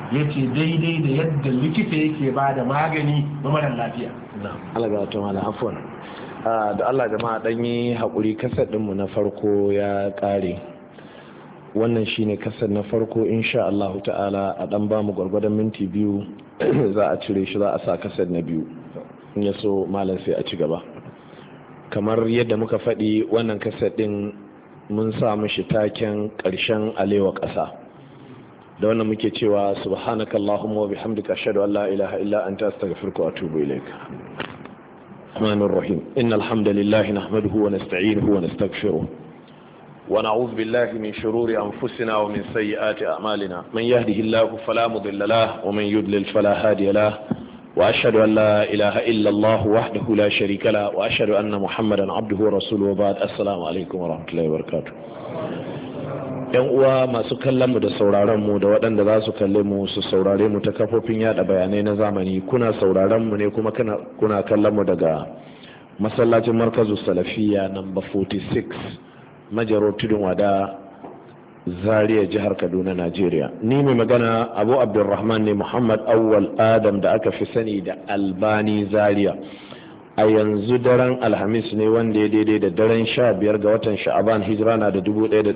ya ce daidai da yadda likita yake ba da magani ga mara lafiya. Allah ga wata mala afwan da Allah jama'a dan yi haƙuri, kasar ɗinmu na farko ya ƙare. Wannan shine kasar na farko, insha Allah ta'ala a dan ba mu gwargwadon minti biyu za a cire shi, za a sa kasar na biyu, in ya so malam sai a ci gaba. Kamar yadda muka faɗi, wannan kasar ɗin mun sa mishi taken ƙarshen alewa ƙasa, da wannan muke cewa subhanakallahumma wa bihamdika ashhadu an la ilaha illa anta astaghfiruka wa atubu ilaik. Rahmanir Rahim. Innal hamdalillahi nahmaduhu wa nasta'inuhu wa nastaghfiruh wa na'udhu billahi min shururi anfusina wa min sayyiati a'malina. Man yahdihillahu fala mudilla lahu wa man yudlil fala hadiya lahu. Wa ashhadu an la ilaha illa Allah wahdahu la sharika lahu wa ashhadu anna Muhammadan abduhu wa rasuluhu. Ba'd. Assalamu alaikum wa rahmatullahi wa barakatuh. Yan uwa masu kallon mu da sauraron mu da waɗanda za su kalle mu su saurare mu ta kafofin yada bayanai na zamani, kuna sauraron mu ne kuma kuna kallon mu daga masallacin Markazu Salafiya number 46 Majaro Tudun Wada, Zaria, jihar Kaduna, Najeriya. Ni mai magana Abu Abdulrahman ne Muhammad Awwal Adam da aka fi sani da Albani Zaria. A yanzu daren Alhamis ne wanda ya daidai da daren 15 ga watan Sha'aban, hijira na da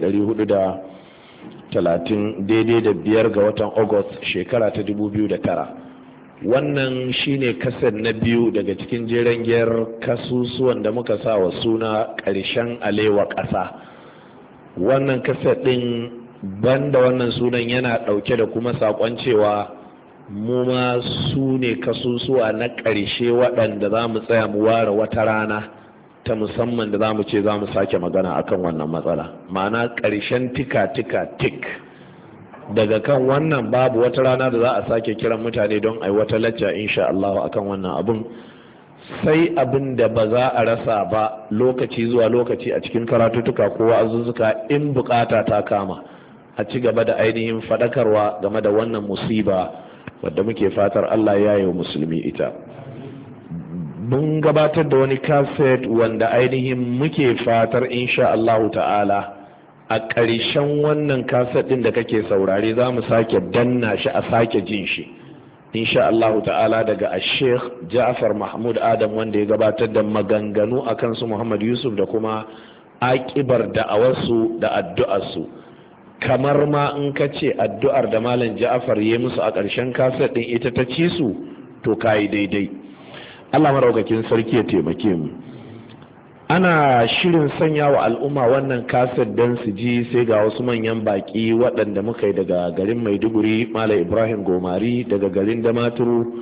1430, daidai da 5 ga watan August shekara ta 2009. Wannan shine kasar na biyu daga cikin jeren giyar kasusuwan da muka sa wa suna ƙarshen alewa ƙasa. Wannan kasar ɗin banda wannan sunan yana ɗauke da kuma saƙon cewa mu ma su ne kasusuwa na ƙarshe waɗanda za mu tsaya mu ware wata rana ta musamman da za mu ce za mu sake magana akan wannan matsala, ma'ana ƙarshen tika-tika-tik. Daga kan wannan babu wata rana da za a sake kiran mutane don a yi wata lacca insha Allah akan wannan abin, sai abin da ba za a rasa ba lokaci zuwa lokaci a cikin karatutuka ko wa'azuzzuka in bukata ta kama, a ci gaba da ainihin faɗakarwa game da wannan musiba wadda muke fatar Allah ya yi wa musulmi ita. Mun gabatar da wani kaset wanda ainihin muke fatar insha Allahu ta'ala a ƙarshen wannan kaset ɗin da kake saurare za mu sake danna shi a sake jin shi insha Allahu ta'ala daga Sheikh Ja'far Mahmud Adam, wanda ya gabatar da maganganu a kansu Muhammad Yusuf da kuma aƙibar da'awarsu da addu'arsu. Kamar ma in ka ce addu'ar da Malam Ja'far ya musu a ƙarshen kasar ɗin ita ta ci su, to kayi daidai. Allah maraukakin sarki ya taimake mu. Ana shirin sanya wa al'umma wannan kasar don su ji, sai ga wasu manyan baƙi waɗanda muka yi daga garin Maiduguri, Malam Ibrahim Gomari, daga garin Damaturu,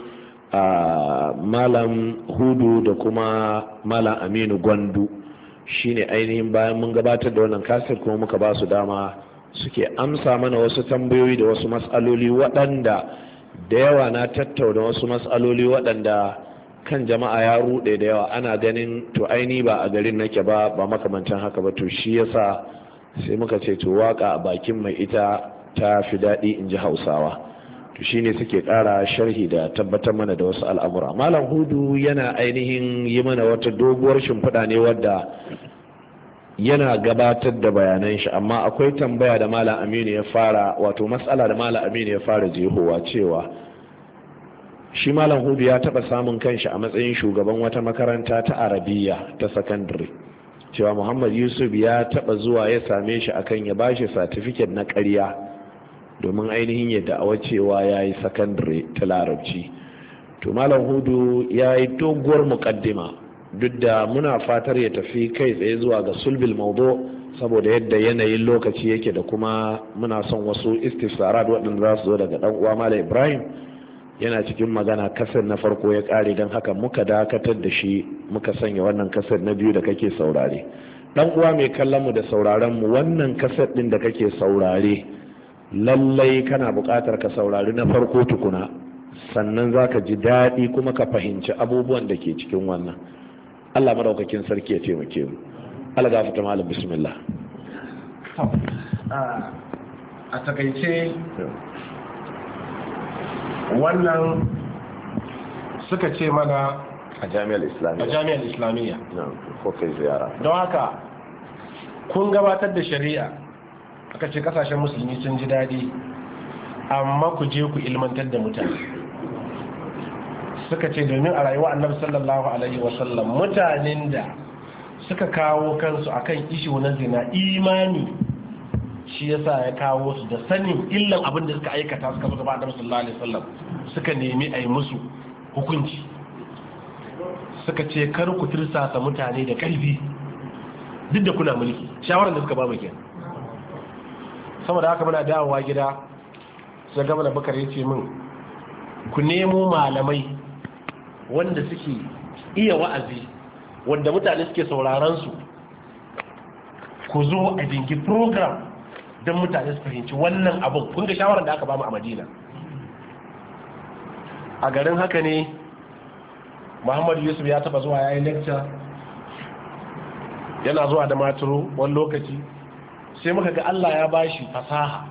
Malam Hudu da kuma Malam Aminu Gwandu. Shine ainihin bayan mun gabatar da wannan kasar kuma muka ba su dama suke amsa mana wasu tambayoyi da wasu matsaloli waɗanda da yawa na tattauna wasu matsaloli waɗanda kan jama'a ya ruɗe da yawa, ana ganin to aini ba a garin nake ba makamantan haka ba, to shi yasa sai muka ce to waka a bakin mai ita ta fi daɗi in ji Hausawa. To shine suke ƙara sharhi da tabbatar mana da wasu al'amura. Malam Hudu yana ainihin yi mana wata doguwar shimfiɗa ne wadda yana gabatar da bayanan shi, amma akwai tambaya da Malam Aminu ya fara, wato matsala da Malam Aminu ya fara jehowa cewa shi Malam Hudu ya taɓa samun kanshi a matsayin shugaban wata makaranta ta Arabiya ta sakandare, cewa Muhammad Yusuf ya taɓa zuwa ya same shi akan ya bashi satifiket na ƙarya domin ainihin ya da'awa cewa ya yi sakandare ta Larabci. To Malam Hudu ya yi doguwar muƙaddima, duk da muna fatar ya tafi kai tsaye zuwa ga sulbil maudu saboda yadda yanayin lokaci yake, da kuma muna son wasu istifsarat waɗanda za su zo daga ɗan uwa Malam Ibrahim. Yana cikin magana kasar na farko ya ƙare, don haka muka dakatar da shi muka sanya wannan kasar na biyu da kake saurare. Ɗan uwa mai kallon mu da sauraren mu, wannan kasar ɗin da kake saurare lallai kana buƙatar ka saurari na farko tukuna, sannan za ka ji daɗi kuma ka fahimci abubuwan da ke cikin wannan. Allah madaukakin sarki ya taimake mu. Allah gafarta malam, bismillah. A takaice wannan suka ce mana a jami'ar islamiyya ko kai ziyara, don haka kun gabatar da shari'a, aka ce kasashen musulmi sun ji daɗi, amma ku je ku ilmantar da mutane. Suka ce domin a rayuwa annabi sallallahu alaihi wasallam mutanen da suka kawo kansu akan ishu na zina imani shi yasa ya kawo su da sanin illan abin da suka aikata suka zo ba annabi sallallahu alaihi wasallam suka nemi a yi musu hukunci. Suka ce kar ku tirsasa mutane da ƙarfi duk da kuna mulki, shawarar da suka ba mu kenan. Saboda haka muna dawowa gida sai gwamna Bakar ya ce min ku nemo malamai wanda suke iya wa'azi wanda mutane suke sauraron su, ku zo a dingi program don mutane su fahimci wannan abin. Kun ga shawarar da aka ba mu a Madina. A garin haka ne Muhammadu Yusuf ya taba zuwa yayin lecture, yana zuwa da maturu wani lokaci sai muka ga Allah ya bashi fasaha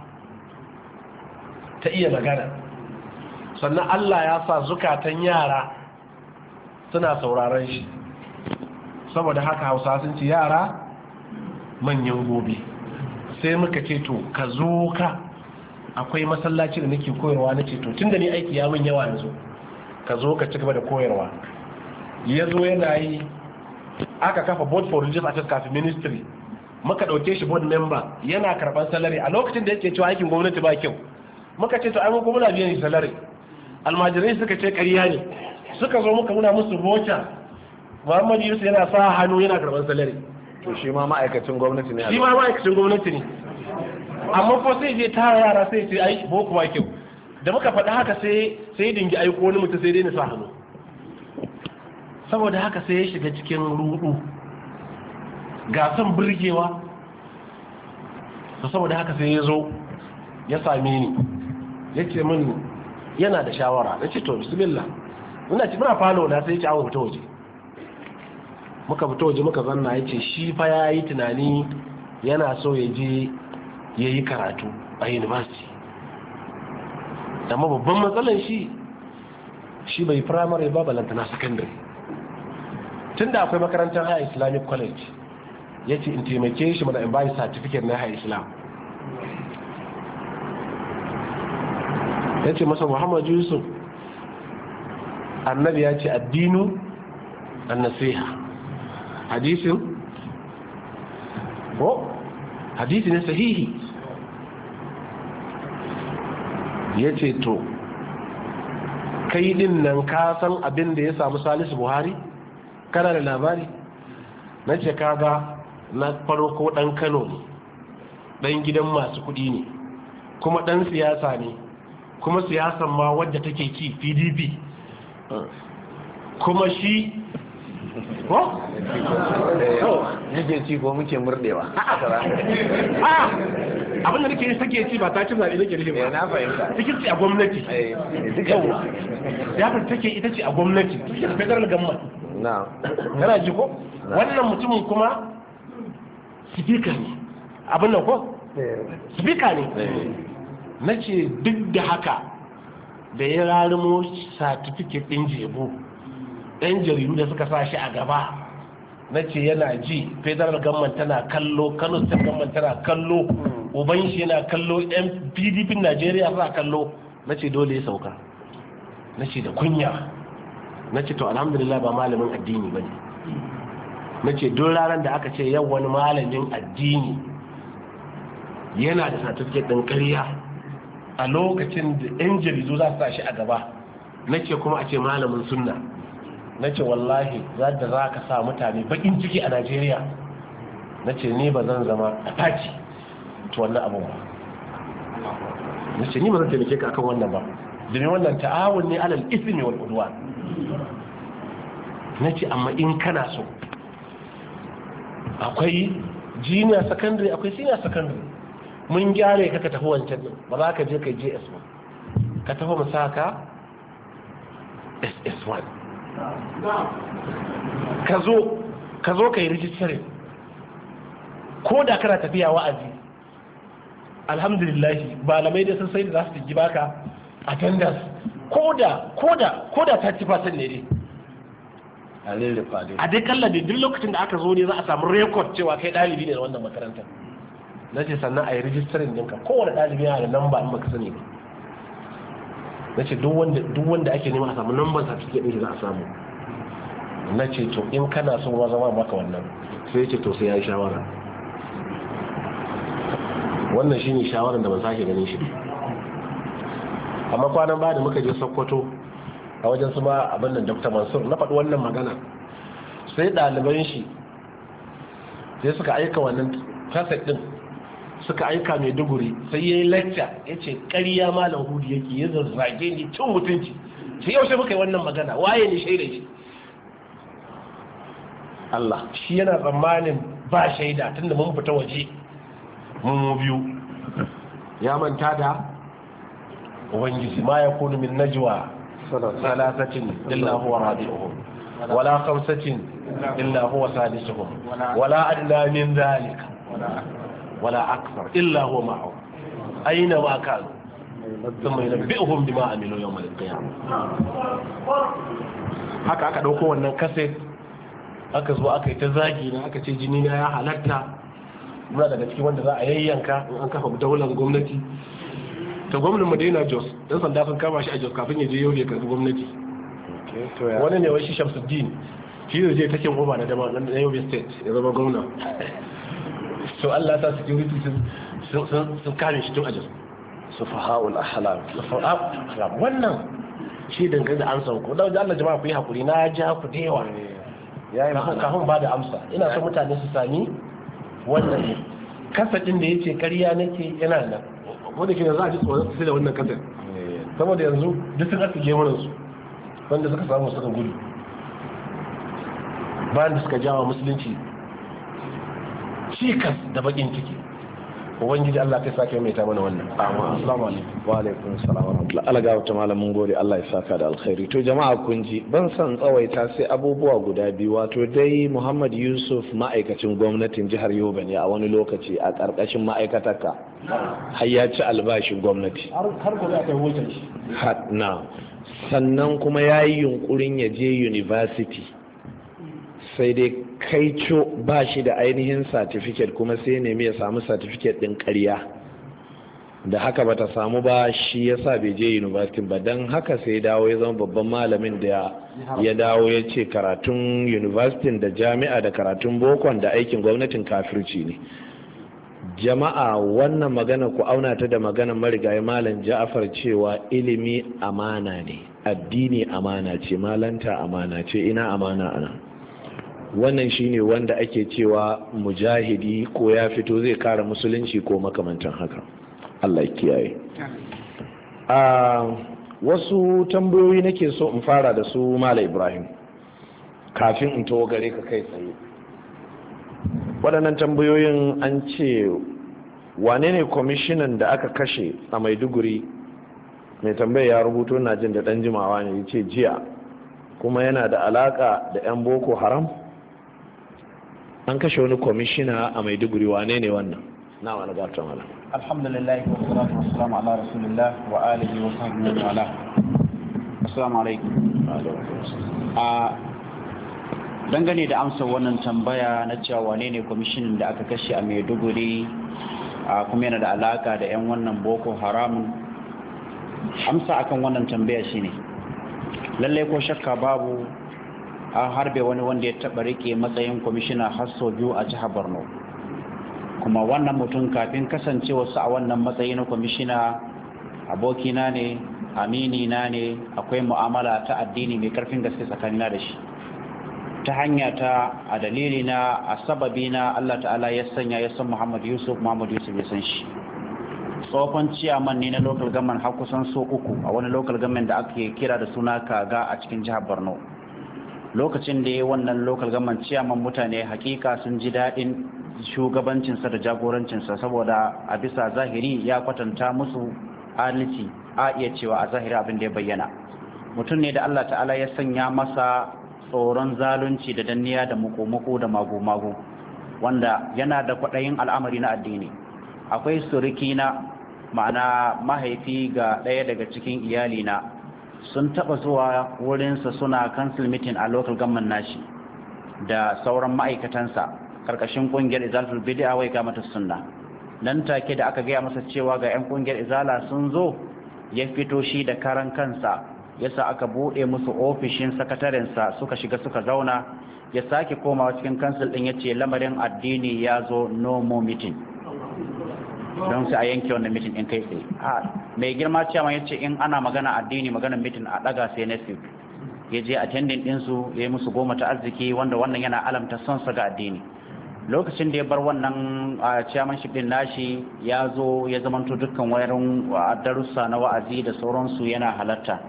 ta iya magana, sannan Allah ya sa zukatan yara suna sauraron shi. Saboda haka Hausa sun ce yara manyan gobe. Sai muka ce to ka zo ka, akwai masallaci da nake koyarwa, na ce to tunda ni aiki ya min yawa yanzu ka zo ka ci gaba da koyarwa. Ya zo yana yi, aka kafa board for religious affairs kafin ministry, muka dauke shi board member, yana karban salary a lokacin da yake cewa aikin gwamnati ba kyau. Muka ce to ai mun kuma muna biyan salary. Almajirai suka ce ƙarya ne, suka zo muka muna musu voucher. Muhammadu Yusuf yana sa hannu yana karban salary. To shi ma ma'aikacin gwamnati ne. Shi ma ma'aikacin gwamnati ne. Amma ko sai je tara yara sai ce ai boko ba kyau. Da muka faɗa haka sai dingi aiko wani mutum sai dai na sa hannu. Saboda haka sai ya shiga cikin rudu, ga son burgewa. Saboda haka sai ya zo ya same ni, ya ce min yana da shawara. Na ce to bismillah. Muna falo na sai ya ce awo fita waje. Muka fita waje muka zanna, ya ce shi fa ya yi tunani yana so ya je ya yi karatu a university, amma babban matsalan shi bai primary ba balantana secondary. Tun da akwai makarantar high islamic college, ya ce in taimake shi mana in bayi certificate na high islam. Ya ce masa Muhammadu Yusuf, annabi ya ce addinu an nasiha. Hadisin ko hadisi ne sahihi. Ya ce to kai din nan ka san abin da ya samu Salisu Buhari, kana da labari? Na ce kaga na farko dan Kano ne, dan gidan masu kudi ne, kuma dan siyasa ne, kuma siyasan ma wadda take ci PDP, kuma shi ko? Yake ci ko muke murdewa. Abin da nake sake ci ba ta ci zaɓe nake rufe ba. Na fahimta. Cikin ci a gwamnati. Yawa. Siyasar take ita ce a gwamnati. Cikin federal government. Na. Kana ji ko? Wannan mutumin kuma speaker ne. Abin nan ko? Speaker ne. Na ce duk da haka da ya rarumo certificate ɗin jebu, ɗan jaridu da suka sa shi a gaba, na ce yana ji federal government tana kallo, Kano state government tana kallo, uban shi yana kallo, yan PDP Najeriya suna kallo. Na ce dole ya sauka. Na ce da kunya. Na ce to alhamdulillah ba malamin addini ba ne. Na ce don ranar da aka ce yau wani malamin addini yana da certificate ɗin ƙarya a lokacin da yan jaridu za su sa shi a gaba, na ce kuma a ce malamin sunna, na ce wallahi za ka sa mutane bakin ciki a Najeriya. Na ce ni ba zan zama a taci to wannan abin ba. Na ce ni ba zan taimake ka akan wannan ba, domin wannan ta'awun ne alal ismi wal udwan. Na ce amma in kana so, akwai junior secondary, akwai senior secondary, mun gyare ka tafi wancan din, ba za ka je ka JS ba, ka tafi mu saka SS1. ka zo ka yi rijistarin, ko da kana tafiya wa'azi alhamdulillah malamai da sun sai da za su ji baka attendance, ko da ta ci fasan ne dai a dai kalla da duk lokacin da aka zo ne za a samu rekod cewa kai ɗalibi ne da wannan makarantar. Na ce sannan a yi rijistarin ɗinka, kowane ɗalibi yana da namba in baka sani ba. na ce duk wanda ake nema a samu number certificate ɗin za a samu. Na ce to in kana son wa zama maka wannan, sai ce to sai ya yi shawara. Wannan shine shawarar da ban sake ganin shi. Amma kwanan ba da muka je Sokoto a wajen su ma abin da Dr. Mansur na faɗi wannan magana, sai ɗaliban shi sai suka aika wannan kaset ɗin, suka aika Maiduguri, sai ya yi lecture ya ce ƙarya malam Hudu yake, ya zazzage ni cin mutunci. Sai yau sai muka yi wannan magana, waye ne shaida shi? Allah shi yana tsammanin ba shaida tunda mun fita waje mu biyu. Ya manta da ubangiji, ma ya kunu min najwa salasatin illa huwa rabi'uhum wala khamsatin illa huwa sadisuhum wala adla min dhalika wala akthar illa huwa ma'ahum aina ma kanu thumma yunabbi'uhum bima amilu yawm al-qiyamah. Haka aka dauko wannan kaset, aka zo aka yi ta zagi na, aka ce jini na ya halatta, muna daga cikin wanda za a yayyanka in an kafa daular gwamnati. Ta gwamnan Madina Jos, dan sanda sun kama shi a Jos kafin ya je yau ya karbi gwamnati. Wani ne wai shi Shamsuddin, shi ne zai take goma na dama na Yobe State ya zama gwamna. So Allah ta security sun kare shi tun a Jos. Sufaha'ul ahlam. Wannan shi dangane da an sauko. Da Allah jama'a ku yi hakuri, na ja ku da yawa. Kafin ba da amsa, ina son mutane su sami wannan kasadin da yace ƙarya nake yana nan. Wanda ke za a ji tsoron sai da wannan kasar, saboda yanzu duk sun asige mana su wanda suka samu suka gudu bayan da suka jawa musulunci cikas da bakin ciki. Ubangiji Allah kai sake mai ta mana wannan. Assalamu alaikum. Wa alaikum assalam wa rahmatullahi. Allah ga wata malamin gode, Allah ya saka da alkhairi. To jama'a kun ji, ban san tsawaita sai abubuwa guda biyu. Wato dai Muhammad Yusuf ma'aikacin gwamnatin jihar Yobe ne a wani lokaci a ƙarƙashin ma'aikatarka. Har ya ci albashin gwamnati. Har gobe aka yi wutar shi. Na. Sannan kuma ya yi yunkurin ya je university. Sai dai kaico ba shi da ainihin certificate, kuma sai nemi ya samu certificate din ƙarya, da haka bata samu ba, shi yasa bai je university ba. Don haka sai dawo ya zama babban malamin da ya dawo ya ce karatun university da jami'a da karatun bokon da aikin gwamnatin kafirci ne. Jama'a wannan magana ku auna ta da maganar marigayi malam Ja'far cewa ilimi amana ne, addini amana ce, malanta amana ce. Ina amana ana? Wannan shine wanda ake cewa mujahidi ko ya fito zai kare musulunci ko makamantan haka. Allah ya kiyaye. Wasu tambayoyi nake so in fara da su Malam Ibrahim kafin in tawo gare ka kai tsaye. Waɗannan tambayoyin an ce wane ne kwamishinan da aka kashe a Maiduguri? Mai tambaya ya rubuto, na jin da ɗan jimawa ne, ya ce jiya, kuma yana da alaka da 'yan Boko Haram. An kashe wani kwamishina a Maiduguri, wane ne wannan? Na wani gata mala. Alhamdulillah wa salatu wa salamu ala rasulillah wa alihi wa sahbihi wa ala. Assalamu alaikum. A dangane da amsa wannan tambaya na cewa wane ne kwamishinin da aka kashe a Maiduguri kuma yana da alaka da 'yan wannan Boko Haram, amsa akan wannan tambaya shine lallai ko shakka babu an harbe wani wanda ya taɓa rike matsayin kwamishina har sau biyu a jihar Borno, kuma wannan mutum kafin kasancewarsa a wannan matsayi na kwamishina abokina ne, aminina ne, akwai mu'amala ta addini mai karfin gaske tsakanina da shi. Ta hanya ta, a dalili na, a sababi na, Allah ta'ala ya sanya ya san Muhammad Yusuf ya san shi. Tsohon ciyaman ne na local government har kusan so uku a wani local government da ake kira da suna Kaga a cikin jihar Borno. Lokacin da ya wannan local government ciyaman, mutane hakika sun ji daɗin shugabancinsa da jagorancinsa, saboda a bisa zahiri ya kwatanta musu adalci, a iya cewa a zahiri abin da ya bayyana. Mutum ne da Allah ta'ala ya sanya masa tsoron zalunci da danniya da muku-muku da mago-mago, wanda yana da kwaɗayin al'amari na addini. Akwai suriki na, ma'ana mahaifi ga ɗaya daga cikin iyalina, sun taɓa zuwa wurinsa suna council meeting a local government nashi da sauran ma'aikatansa karkashin ƙungiyar Izalatul Bid'a wai ga mata sunna. Nan take da aka gaya masa cewa ga 'yan ƙungiyar Izala sun zo, ya fito shi da karan kansa yasa aka bude musu ofishin sakatarensa suka shiga suka zauna, ya sake komawa cikin kansil din yace lamarin addini ya zo no more meeting, don sai a yanke wannan meeting din kai tsaye. Mai girma cewa yace in ana magana addini maganar meeting a daga sai next week. Ya je attending din su ya yi musu goma ta arziki, wanda wannan yana alamta son sa ga addini. Lokacin da ya bar wannan chairmanship din nashi ya zo ya zamanto dukkan wayarin darussa na wa'azi da sauransu yana halatta,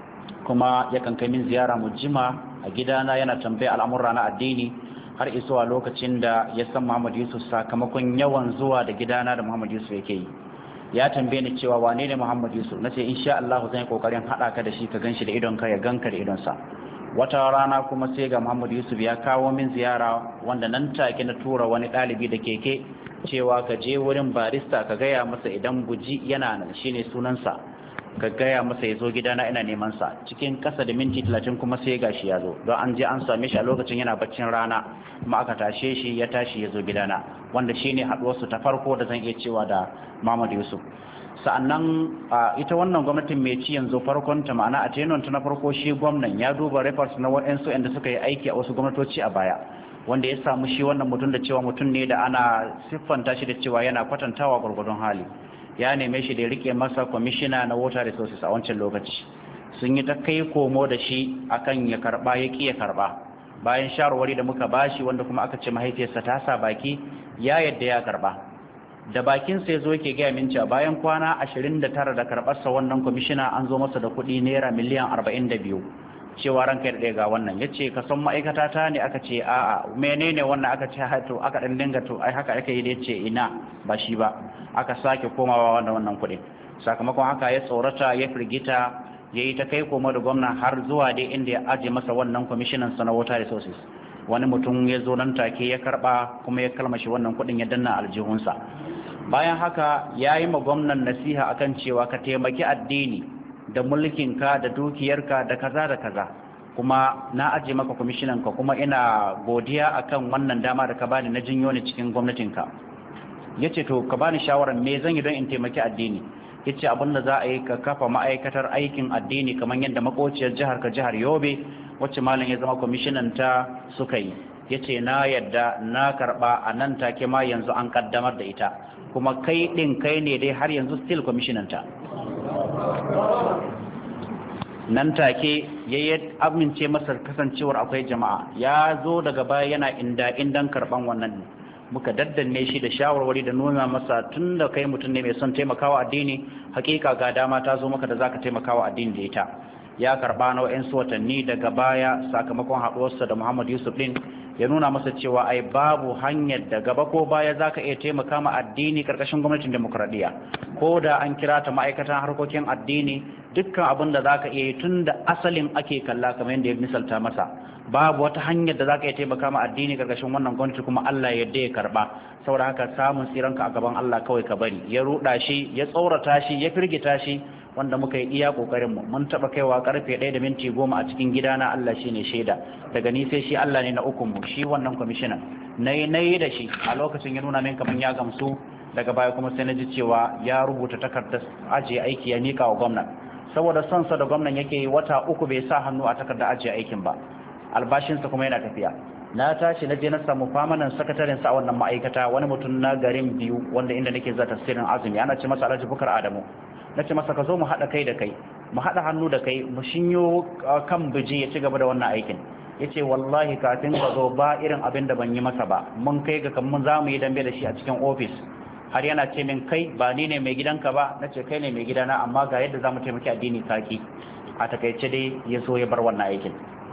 kuma yakan kai min ziyara mujima a gidana yana tambaya al'amura na addini har isuwa lokacin da ya san Muhammad Yusuf sakamakon yawan zuwa da gidana da Muhammad Yusuf yake yi. Ya tambaye ni cewa wane ne Muhammad Yusuf, nace insha Allah zan yi kokarin hada ka da shi ka ganshi da idonka ya ganka da idonsa. Wata rana kuma sai ga Muhammad Yusuf ya kawo min ziyara, wanda nan take na tura wani ɗalibi da keke cewa ka je wurin barista ka gaya masa idan Buji yana nan, shine sunansa, ka gaya masa ya zo gidana ina neman sa. Cikin kasa da minti 30 kuma sai gashi ya zo, don an je an same shi a lokacin yana baccin rana, kuma aka tashe shi ya tashi ya zo gidana, wanda shine haɗuwarsu ta farko da zan iya cewa da Muhammad Yusuf. Sa'annan ita wannan gwamnatin mai ci yanzu farkon ta, ma'ana a tenon ta na farko, shi gwamnan ya duba records na waɗansu inda suka yi aiki a wasu gwamnatoci a baya, wanda ya samu shi wannan mutum da cewa mutum ne da ana siffanta shi da cewa yana kwatantawa gwargwadon hali. Ya neme shi da ya rike masa kwamishina na water resources a wancan lokaci. Sun yi ta kai komo da shi akan ya karba, ya ƙi ya karba. Bayan shawarwari da muka bashi, wanda kuma aka ce mahaifiyarsa ta sa baki, ya yadda ya karba. Da bakin sai zo yake gaya min cewa bayan kwana 29 da karɓarsa wannan kwamishina an zo masa da kuɗi naira miliyan 42, cewa ranka da ga wannan. Ya ce ka san ma'aikata ta ne? Aka ce a'a. Menene wannan? Aka ce to aka ɗan dinga to ai haka aka yi da ya ce ina ba shi ba. Aka sake komawa wannan kuɗin. Sakamakon haka ya tsorata, ya firgita, ya yi ta kai komo da gwamna har zuwa dai inda ya aje masa wannan kwamishinan na water resources. Wani mutum ya zo nan take ya karɓa kuma ya kalmashi wannan kuɗin ya danna aljihunsa. Bayan haka ya yi ma gwamnan nasiha akan cewa ka taimaki addini da mulkinka da dukiyarka da kaza da kaza, kuma na aje maka kwamishinanka, kuma ina godiya akan wannan dama da ka bani na jinyo ni cikin gwamnatinka. Ya ce to ka bani shawarar me zan yi don in taimaki addini. Ya ce abin da za a yi ka kafa ma'aikatar aikin addini kamar yadda makociyar jihar ka jihar Yobe wacce malam ya zama kwamishinan ta suka yi. Ya ce na yadda na karɓa, a nan take ma yanzu an kaddamar da ita, kuma kai ɗin kai ne dai har yanzu still kwamishinan ta. Nan take ya yi amince masa kasancewar akwai jama'a, ya zo daga baya yana indan karɓan wannan. Muka daddanne shi da shawarwari da nuna masa tun da kai mutum ne mai son taimakawa addini, hakika ga dama ta zo maka da zaka taimakawa addini da ita. Ya karba na wa'ansu watanni, daga baya sakamakon haɗuwarsa da Muhammad Yusuf din ya nuna masa cewa ai babu hanyar da gaba ko baya zaka iya taimaka ma addini karkashin gwamnatin demokradiyya, ko da an kira ta ma'aikatan harkokin addini, dukkan abin da zaka iya yi tun da asalin ake kalla kamar yadda ya misalta masa, babu wata hanyar da zaka iya taimaka ma addini karkashin wannan gwamnati kuma Allah ya yarda ya karba. Saboda haka samun tsiranka a gaban Allah kawai ka bari. Ya ruda shi, ya tsorata shi, ya firgita shi, wanda muka yi iya kokarin mu. Mun taba kaiwa karfe 1:10 a cikin gidana, Allah shine shaida. Daga ni sai shi Allah ne na ukun mu, shi wannan kwamishinan. Nayi da shi a lokacin ya nuna min kaman ya gamsu. Daga baya kuma sai na ji cewa ya rubuta takardar ajiye aiki ya mika wa gwamnati. Saboda son sa da gwamnan yake yi, wata 3 bai sa hannu a takardar ajiye aikin ba. Albashinsa kuma yana tafiya. Na tashi na je na samu famanan sakataren sa a wannan ma'aikata, wani mutum na garin Biyu wanda inda nake za tafsirin azumi, ana ce masa Alhaji Bukar Adamu. Na ce masa ka zo mu haɗa kai da kai, mu haɗa hannu da kai, mu shinyo kan biji ya ci gaba da wannan aikin. Ya ce wallahi kafin ka zo ba irin abin da ban yi masa ba, mun kai ga kan mun za mu yi dambe da shi a cikin ofis. Har yana ce min kai ba ni ne mai gidanka ba. Na ce kai ne mai gidana, amma ga yadda za mu taimaki addini kaki. A takaice dai ya zo ya bar wannan aikin.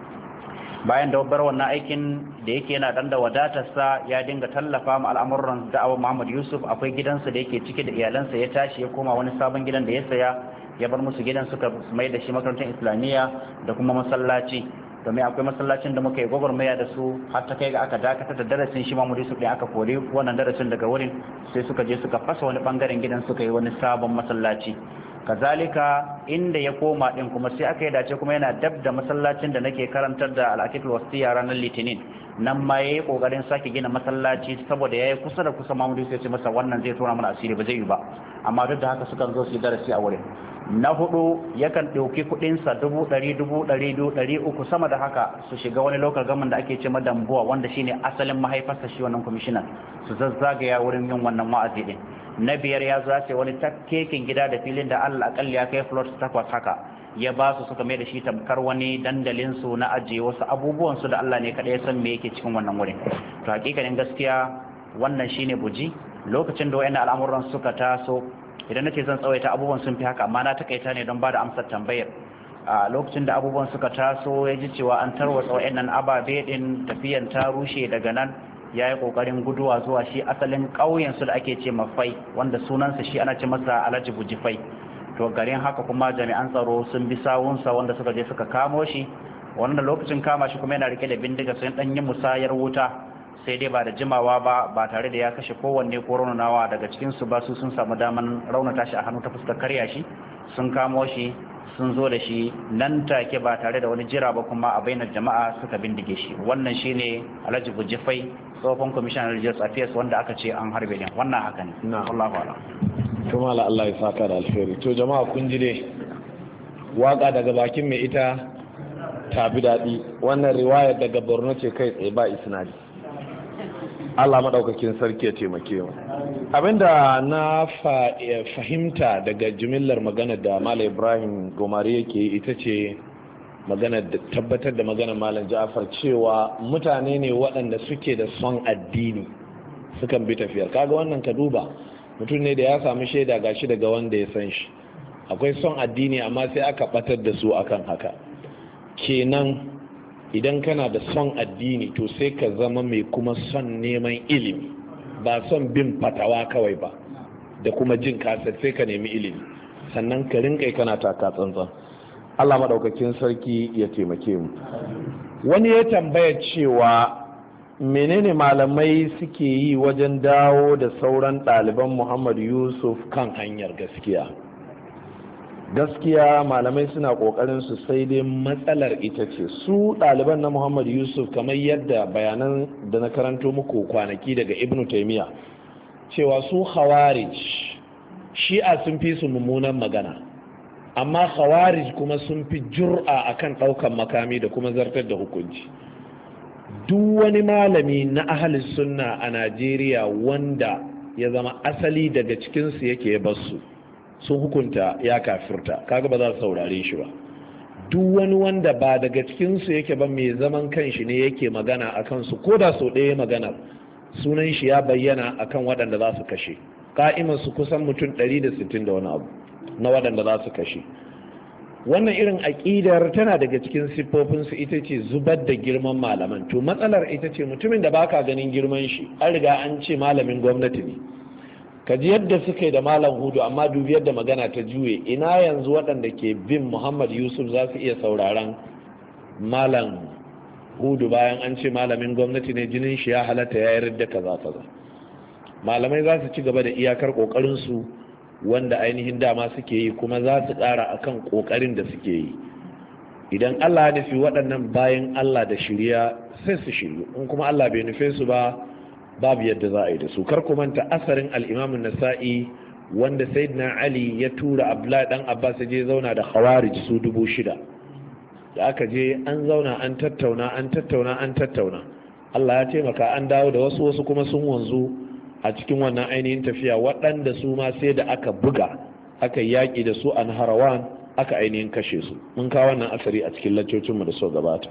Bayan da bar wannan aikin da yake yana dan da wadatarsa, ya dinga tallafa ma al'amuran da'awar Muhammad Yusuf. Akwai gidansa da yake cike da iyalansa, ya tashi ya koma wani sabon gidan da ya saya, ya bar musu gidan, suka mai da shi makarantar Islamiyya da kuma masallaci. Domin akwai masallacin da muka yi gwagwarmaya da su har ta kai ga aka dakatar da darasin shi Muhammad Yusuf ɗin, aka kore wannan darasin daga wurin, sai suka je suka fasa wani bangaren gidan, suka yi wani sabon masallaci. Kazalika inda ya koma din kuma sai aka yi dace kuma yana dab da masallacin da nake karantar da al-Aqiqul Wasiyya ranar Litinin, nan ma yayi kokarin sake gina masallaci saboda yayi kusa da kusa Muhammad sai ya ce masa wannan zai tona mana asiri ba zai yi ba, amma duk da haka suka zo su yi darasi a wurin. na hudu yakan ɗauki kuɗinsa 100,000, 200,000, 300 sama da haka su shiga wani local government da ake ce Dambuwa wanda shine asalin mahaifarsa shi wannan commissioner su zazzagaya wurin yin wannan wa'azi din. Na biyar ya zace wani takkekin gida da filin da Allah akalli ya kai floor 8 haka ya ba su suka mai da shi tamkar wani dandalin su na ajiye wasu abubuwan su da Allah ne kada ya san me yake cikin wannan wurin. To hakikanin gaskiya wannan shine buji lokacin da wayannan al'amuran suka taso. Idan nace zan tsawaita abubuwan sun fi haka amma na takaita ne don ba da amsar tambayar. A lokacin da abubuwan suka taso ya ji cewa an tarwatsa wayannan ababe din tafiyan ta rushe daga nan ya yi kokarin guduwa zuwa shi asalin ƙauyen su da ake ce mafai wanda sunansa shi ana ce masa Alhaji Bujifai. To garin haka kuma jami'an tsaro sun bi sawunsa wanda suka je suka kamo shi, wanda lokacin kama shi kuma yana rike da bindiga sun dan yi musayar wuta, sai dai ba da jimawa ba tare da ya kashe kowanne ko raunawa daga cikin su ba. Su sun samu daman raunata shi a hannu ta fuskar karya shi, sun kamo shi sun zo da shi nan take ba tare da wani jira ba kuma a bainar jama'a suka bindige shi. Wannan shine Alhaji Bujifai, tsohon commissioner religious affairs wanda aka ce an harbe ne. Wannan haka ne. Allahu a'lam. To mala Allah ya saka da alheri. To jama'a kun ji dai waka daga bakin mai ita tabi daɗi. Wannan riwayar daga Borno ce kai tsaye ba isnadi. Allah madaukakin sarki ya taimake mu. Abinda na fahimta daga jimillar magana da Malam Ibrahim Gomari yake ita ce magana da tabbatar da maganar Malam Ja'far cewa mutane ne waɗanda suke da son addini sukan bi tafiyar. Kaga wannan ka duba mutum ne da ya samu shaida gashi daga wanda ya san shi, akwai son addini amma sai aka batar da su akan haka. Kenan idan kana da son addini to sai ka zama mai kuma son neman ilimi, ba son bin fatawa kawai ba da kuma jin kasar, sai ka nemi ilimi sannan ka rinka kana taka tsantsan. Allah madaukakin sarki ya taimake mu. Wani ya tambaya cewa menene malamai suke yi wajen dawo da sauran ɗaliban Muhammad Yusuf kan hanyar gaskiya. Gaskiya malamai suna ƙoƙarin su, sai dai matsalar ita ce su ɗaliban na Muhammad Yusuf kamar yadda bayanan da na karanto muku kwanaki daga Ibn Taymiyyah cewa su Khawarij Shi'a sun fi su mummunan magana, amma Khawarij kuma sun fi jur'a akan ɗaukan makami da kuma zartar da hukunci. Duk wani malami na ahlus sunna a Najeriya wanda ya zama asali daga cikinsu yake basu sun hukunta ya kafirta, kaga ba za su saurare shi ba. Duk wani wanda ba daga cikinsu yake ba mai zaman kanshi ne yake magana a kansu, ko da sau ɗaya magana sunan shi ya bayyana akan waɗanda za su kashe. Ka'imar su kusan mutum 160 da wani abu na waɗanda za su kashe. Wannan irin aƙidar tana daga cikin siffofinsu ita ce zubar da girman malaman. To matsalar ita ce mutumin da baka ganin girman shi an riga an ce malamin gwamnati ne, ka ji yadda suka yi da Malam Hudu, amma dubi yadda magana ta juye. Ina yanzu waɗanda ke bin Muhammad Yusuf za su iya sauraron Malam Hudu bayan an ce malamin gwamnati ne, jinin shi ya halatta ya yarda kaza kaza. Malamai za su ci gaba da iyakar ƙoƙarin su wanda ainihin dama suke yi, kuma za su ƙara akan ƙoƙarin da suke yi. Idan Allah ya nufi waɗannan bayan Allah da shirya sai su shiryu, in kuma Allah bai nufe su ba babu yadda za a yi da su. Kar ku manta asarin al-Imam an-Nasa'i wanda Sayyidina Ali ya tura Abdullahi dan Abbas ya je zauna da Khawarij su 6,000. Da aka je an zauna an tattauna Allah ya taimaka an dawo da wasu kuma sun wanzu a cikin wannan ainihin tafiya, waɗanda su ma sai da aka buga aka yaƙi da su a Naharawan aka ainihin kashe su. Mun kawo wannan asari a cikin laccocinmu da so gabata.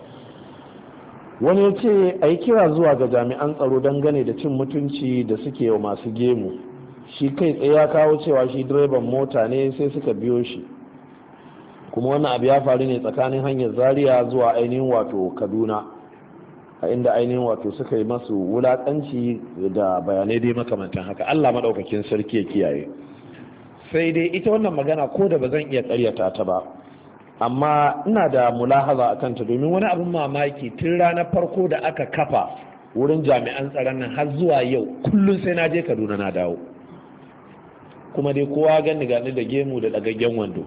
Wani ya ce a yi kira zuwa ga jami'an tsaro dangane da cin mutunci da suke wa masu gemu. Shi kai tsaye ya kawo cewa shi direban mota ne sai suka biyo shi, kuma wannan abu ya faru ne tsakanin hanyar Zaria zuwa ainihin wato Kaduna, a inda ainihin wato suka yi masu wulaƙanci da bayanai dai makamantan haka. Allah maɗaukakin sarki ya kiyaye. Sai dai ita wannan magana ko da ba zan iya ƙaryata ta ba, amma ina da mulahaza a kanta, domin wani abin mamaki tun ranar farko da aka kafa wurin jami'an tsaron nan har zuwa yau kullum sai na je Kaduna na dawo, kuma dai kowa gani da gemu da ɗagaggen wando.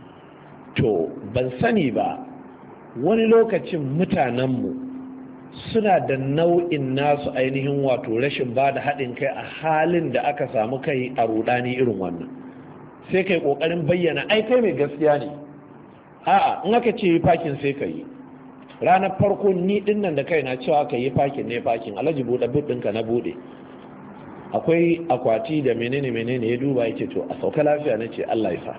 To ban sani ba, wani lokacin mutanenmu suna da nau'in nasu ainihin wato rashin ba da haɗin kai a halin da aka samu kai a rudani irin wannan. sai kai kokarin bayyana ai kai mai gaskiya ne. A'a, in aka ce yi fakin sai ka yi. Ranar farko ni din nan da kaina cewa ka yi fakin ne fakin, Alhaji buɗe but ɗinka na buɗe. Akwai akwati da menene ya duba yake to a sauka lafiya na ce Allah ya sa.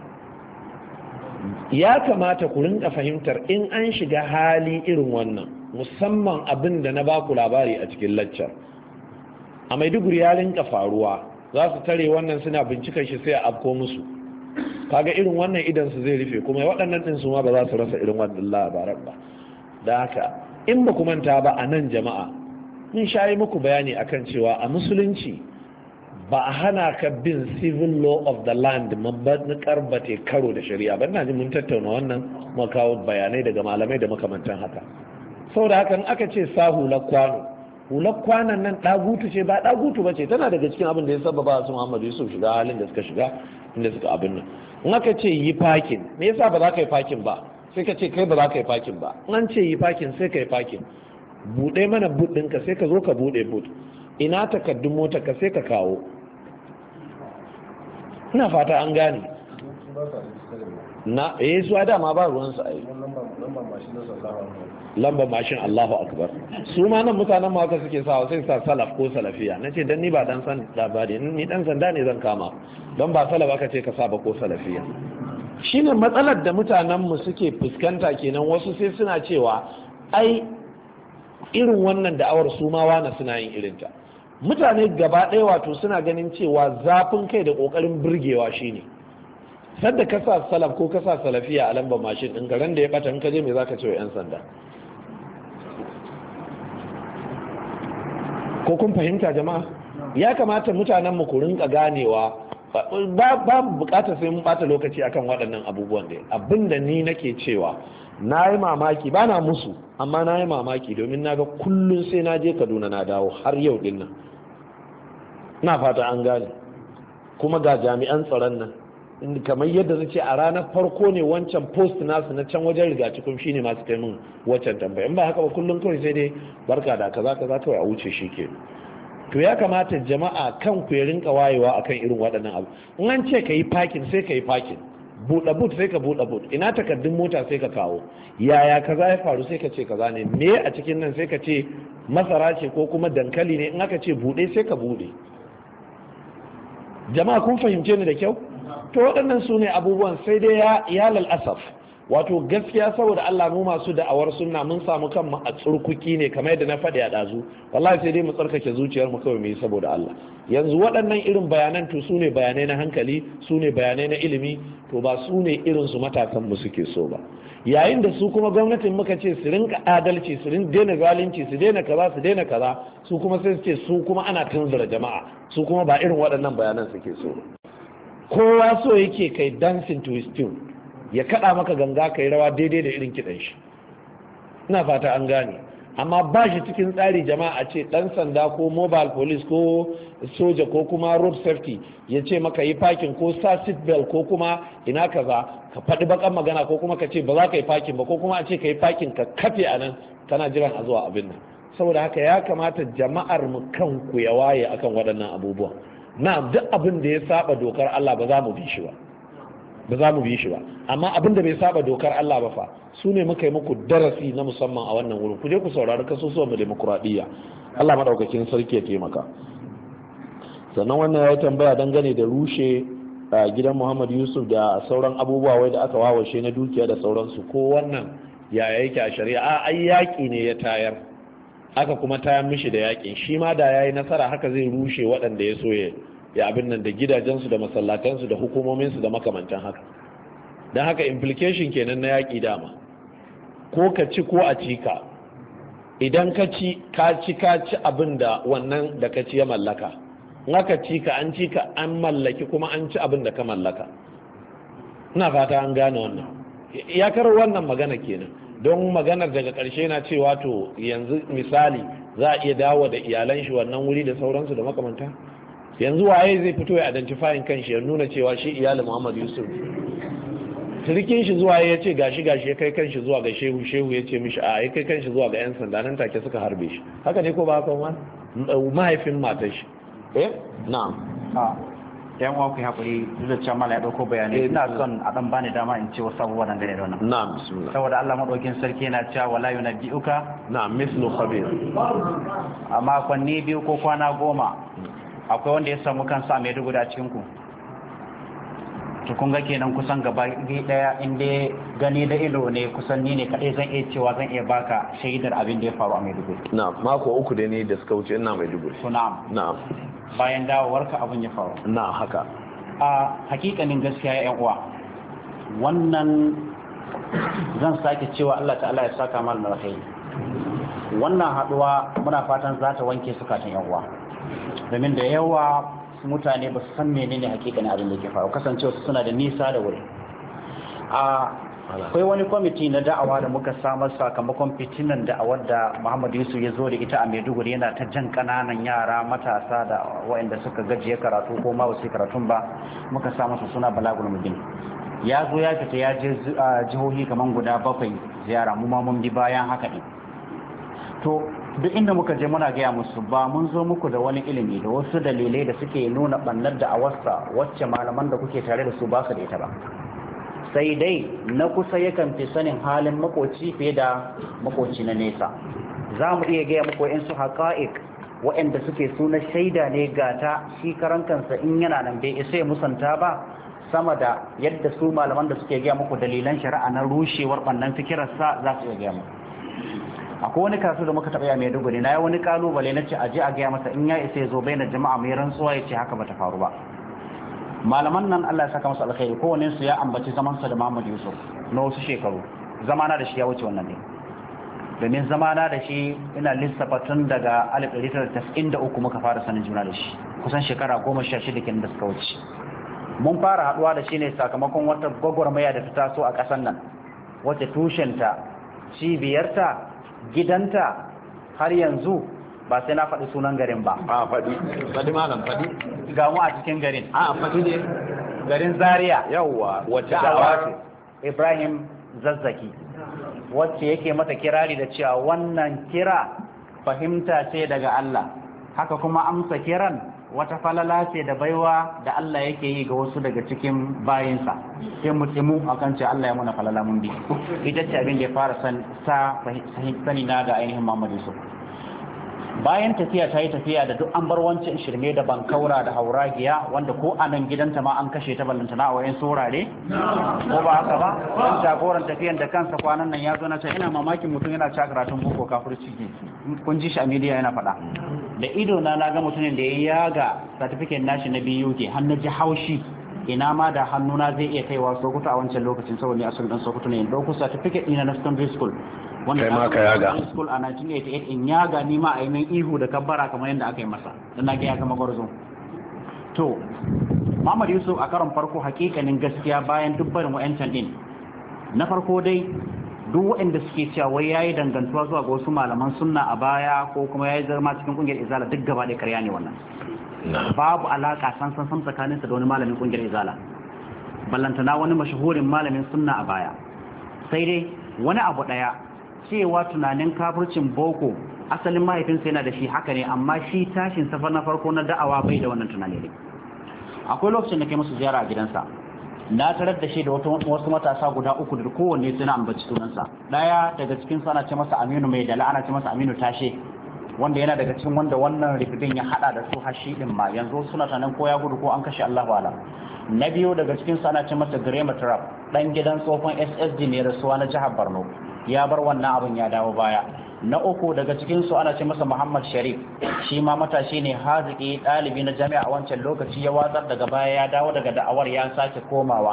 Ya kamata ku rinka fahimtar in an shiga hali irin wannan, musamman abin da na baku labari a cikin laccar. A Maiduguri ya rinka faruwa, za su tare wannan suna bincikar shi sai a afko musu. Kaga irin wannan idan su zai rufe, kuma waɗannan ɗin su ma ba za su rasa irin wannan labaran ba. Da haka in ba ku manta ba a nan jama'a, mun shayi muku bayani akan cewa a musulunci ba a hana ka bin civil law of the land mabakar ba te karo da shari'a ba. Ina ji mun tattauna wannan kuma kawo bayanai daga malamai da makamantan haka. Saboda haka aka ce sa hular kwanon nan ɗagutu ce ba ɗagutu ba ce, tana daga cikin abin da ya sababa su Muhammadu Yusuf shiga halin da suka shiga inda suka abin nan. In aka ce yi fakin, me yasa ba za ka yi fakin ba? Sai ka ce kai ba za ka yi fakin ba. In an ce yi fakin sai ka yi fakin. Buɗe mana but ɗinka sai ka zo ka buɗe but. Ina takardun mota ka sai ka kawo. Ina fata an gane. Na su dama ba ruwan su ai. Lambar mashin Allahu akbar. Su ma nan mutanen ma haka suke sawa sai sa salaf ko salafiya. Nace dan ni ba dan san labari, ni dan sanda ne zan kama. Don ba salaf aka ce ka saba ko salafiya. Shine matsalar da mutanen mu suke fuskanta kenan, wasu sai suna cewa ai irin wannan da'awar su ma wani suna yin irinta. Mutane gaba ɗaya wato suna ganin cewa zafin kai da ƙoƙarin burgewa shine sadda ka sa salaf ko ka sa salafiya a lambar mashin ɗin garin da ya ɓata in ka je me za ka ce wa 'yan sanda. Ko kun fahimta jama'a? Ya kamata mutanen mu ku rinka ganewa ba bukatar sai mun ɓata lokaci akan waɗannan abubuwan da abinda ni nake cewa na yi mamaki ba na musu, amma na yi mamaki domin na ga kullum sai na je Kaduna na dawo har yau din nan. Na fata an gane. Kuma ga jami'an tsaron nan kamar yadda na ce a ranar farko ne wancan post nasu na can wajen rigacikun shi ne masu taimun waccan tambaya. In ba haka ba kullum kawai sai dai barka da kaza kawai a wuce shi ke. To ya kamata jama'a kan ku ya rinka wayewa akan irin waɗannan abu. In an ce ka yi parking sai ka yi parking. Buɗe but sai ka buɗe but. Ina takardun mota sai ka kawo. Yaya kaza ya faru sai ka ce kaza ne. Me a cikin nan sai ka ce masara ce ko kuma dankali ne, in aka ce buɗe sai ka buɗe. Jama'a kun fahimce ni da kyau? To waɗannan su ne abubuwan, sai dai ya lalasaf. Wato gaskiya saboda Allah mu masu da'awar sunna mun samu kanmu a tsurkuki ne kamar yadda na faɗi a ɗazu. Wallahi sai dai mu tsarkake zuciyar mu kawai mu yi saboda Allah. Yanzu waɗannan irin bayanan to su ne bayanai na hankali, su ne bayanai na ilimi, to ba su ne irin su matasan mu suke so ba. Yayin da su kuma gwamnatin muka ce su rinka adalci, su rinka daina zalunci, su daina kaza, su kuma sai su ce su kuma ana tunzura jama'a, su kuma ba irin waɗannan bayanan suke so. Kowa so yake kai dancing to his tune, ya kaɗa maka ganga kai rawa daidai da irin kiɗan shi. Ina fata an gane. Amma ba shi cikin tsari jama'a ce ɗan sanda ko mobile police ko soja ko kuma road safety ya ce maka yi parking ko sa seat belt ko kuma ina kaza ka faɗi bakan magana ko kuma ka ce ba za ka yi parking ba ko kuma a ce ka yi parking ka kafe a nan kana jiran a zuwa abin nan. Saboda haka ya kamata jama'ar mu kanku ya waye akan waɗannan abubuwan. Na duk abin da ya saba dokar Allah ba za mu bi shi ba. Amma abin da bai saba dokar Allah ba fa su ne muka yi muku darasi na musamman a wannan wurin. Ku je ku saurari kasusuwan mu demokuraɗiyya. Allah madaukakin sarki ya taimaka. Sannan wannan ya yi tambaya dangane da rushe gidan Muhammad Yusuf da sauran abubuwa wai da aka wawashe na dukiya da sauransu, ko wannan yaya yake a shari'a? Ai yaƙi ne ya tayar, aka kuma tayar mishi da yaƙin. Shi ma da yayi nasara haka zai rushe waɗanda ya so ya abin nan da gidajensu da masallatansu da hukumominsu da makamantan haka. Don haka implication kenan na yaƙi dama, ko ka ci ko a ci ka. Idan ka ci abin da wannan da ka ci ya mallaka, in aka ci ka an mallaki kuma an ci abin da ka mallaka. Ina fata an gane wannan. Iyakar wannan magana kenan. Don maganar daga ƙarshe na cewa to yanzu misali za a iya dawo da iyalan shi wannan wuri da sauransu da makamanta. Yanzu waye zai fito ya identifying kanshi ya nuna cewa shi iyalin Muhammad Yusuf? Sirikin shi zuwa ya ce gashi ya kai kanshi zuwa ga shehu ya ce mishi a ya kai kanshi zuwa ga 'yan sanda, nan take suka harbe shi. Haka ne ko ba haka ma? Mahaifin matar shi. Na'am. yan uwa ku hakuri duk da cewa mala ya dauko bayanai ina son a dan bani dama in ce wasu abubuwa nan gane da wannan na'am bismillah saboda Allah madaukin sarki yana cewa wala yunabbiuka na'am mislu khabir a makonni 2 ko kwana 10 akwai wanda ya samu kansa a Maiduguri a cikin ku to kun ga kenan kusan gaba daya inda gani da ido ne kusan ni ne kadai zan iya cewa zan iya baka shaidar abin da ya faru a Maiduguri na'am mako 3 da ne da suka wuce ina Maiduguri to na'am bayan dawowarka abin ya faru na haka a hakikanin gaskiya ya uwa wannan zan sake cewa Allah ta'ala ya saka mal alkhairi wannan haduwa muna fatan za ta wanke sukatan yan uwa domin da yawa mutane ba su san menene hakikanin abin da ke faru kasancewa su suna da nisa da wuri akwai wani kwamiti na da'awa da muka samar sakamakon fitinan da'awar da Muhammad Yusuf ya zo da ita a Maiduguri yana ta jan kananan yara matasa da waɗanda suka gajiye karatu ko ma wasu karatun ba muka sa masa suna Balagul Mubin ya zo ya fita ya je jihohi kaman guda 7 ziyara mu ma mun bi bayan haka ne to duk inda muka je muna gaya musu ba mun zo muku da wani ilimi da wasu dalilai da suke nuna bannar da'awarsa wacce malaman da kuke tare da su ba su da ita ba sai dai na kusa yakan fi sanin halin makoci fiye da makoci na nesa za mu iya gaya muku in su haƙa'iq waɗanda suke suna shaida ne gata shi karan kansa in yana nan bai isa ya musanta ba sama da yadda su malaman da suke gaya muku dalilan shari'a na rushewar ɓannan fikirarsa za su iya gaya muku akwai wani kasu da muka taɓa ya Maiduguri na yi wani kalubale na ce a je a gaya masa in ya isa ya zo bai na jama'a mai rantsuwa ya ce haka bata faru ba malaman nan Allah ya saka masa alkhairi kowanne su ya ambaci zamansa da Muhammad Yusuf na wasu shekaru zamana da shi ya wuce wannan ne domin zamana da shi ina lissafa tun daga 1993 muka fara sanin juna da shi kusan shekara 16 kenan da suka wuce mun fara haduwa da shi ne sakamakon wata gwagwarmaya da ta taso a ƙasar nan wacce tushenta cibiyarta gidanta har yanzu ba sai na faɗi sunan garin ba a faɗi malam faɗi ga mu a cikin garin a faɗi ne garin Zaria yawwa wacce da'awa Ibrahim Zazzaki wacce yake mata kirari da cewa wannan kira fahimta ce daga Allah haka kuma amsa kiran wata falala ce da baiwa da Allah yake yi ga wasu daga cikin bayinsa sai mu tsimu akan ce Allah ya muna falala mun bi ita ce abin da ya fara sani na ga ainihin Muhammad Yusuf bayan tafiya ta yi tafiya da duk an bar wancan shirme da bankaura da hauragiya wanda ko a nan gidanta ma an kashe ta ballantana a wayan saurare ko ba haka ba dan jagoran tafiyan da kansa kwanan nan ya zo na ce ina mamakin mutum yana cewa karatun boko kafirci kun ji shi a media yana faɗa da ido na ga mutumin da ya yaga certificate nashi na BUK har na ji haushi ina ma da hannuna zai iya kaiwa Sokoto a wancan lokacin saboda ni asalin dan Sokoto ne in dauko certificate ina na secondary school wanda kai ma ka yaga school a 1988 in yaga ni ma a yi min ihu da kabbara kamar yadda aka yi masa dan na ga ya zama gwarzo to Muhammad Yusuf a karon farko hakikanin gaskiya bayan dubbarin wa'ancan din na farko dai duk waɗanda suke cewa wai yayi dangantuwa zuwa ga wasu malaman sunna a baya ko kuma yayi zama cikin kungiyar izala duk gaba ɗaya ƙarya ne wannan babu alaka san tsakaninsa da wani malamin kungiyar izala ballantana wani mashahurin malamin sunna a baya sai dai wani abu ɗaya cewa tunanin kafircin boko asalin mahaifinsa yana da shi haka ne amma shi tashin safar na farko na da'awa bai da wannan tunani ne akwai lokacin da kai musu ziyara a gidansa na tarar da shi da wasu matasa guda 3 da kowanne suna ambaci sunansa daya daga cikin su ana ce masa Aminu mai dala ana ce masa Aminu tashe wanda yana daga cikin wanda wannan rikidin ya hada da su hashi din ma yanzu suna tanan ko ya gudu ko an kashe Allahu ala na biyu daga cikin su ana ce masa Grema Trap dan gidan tsofan SSD ne rasuwa na jihar Borno ya bar wannan abin ya dawo baya na uku daga cikin su ana ce masa Muhammad Sharif shi ma matashi ne haziki dalibi na jami'a a wancan lokaci ya watsar daga baya ya dawo daga da'awar ya sake komawa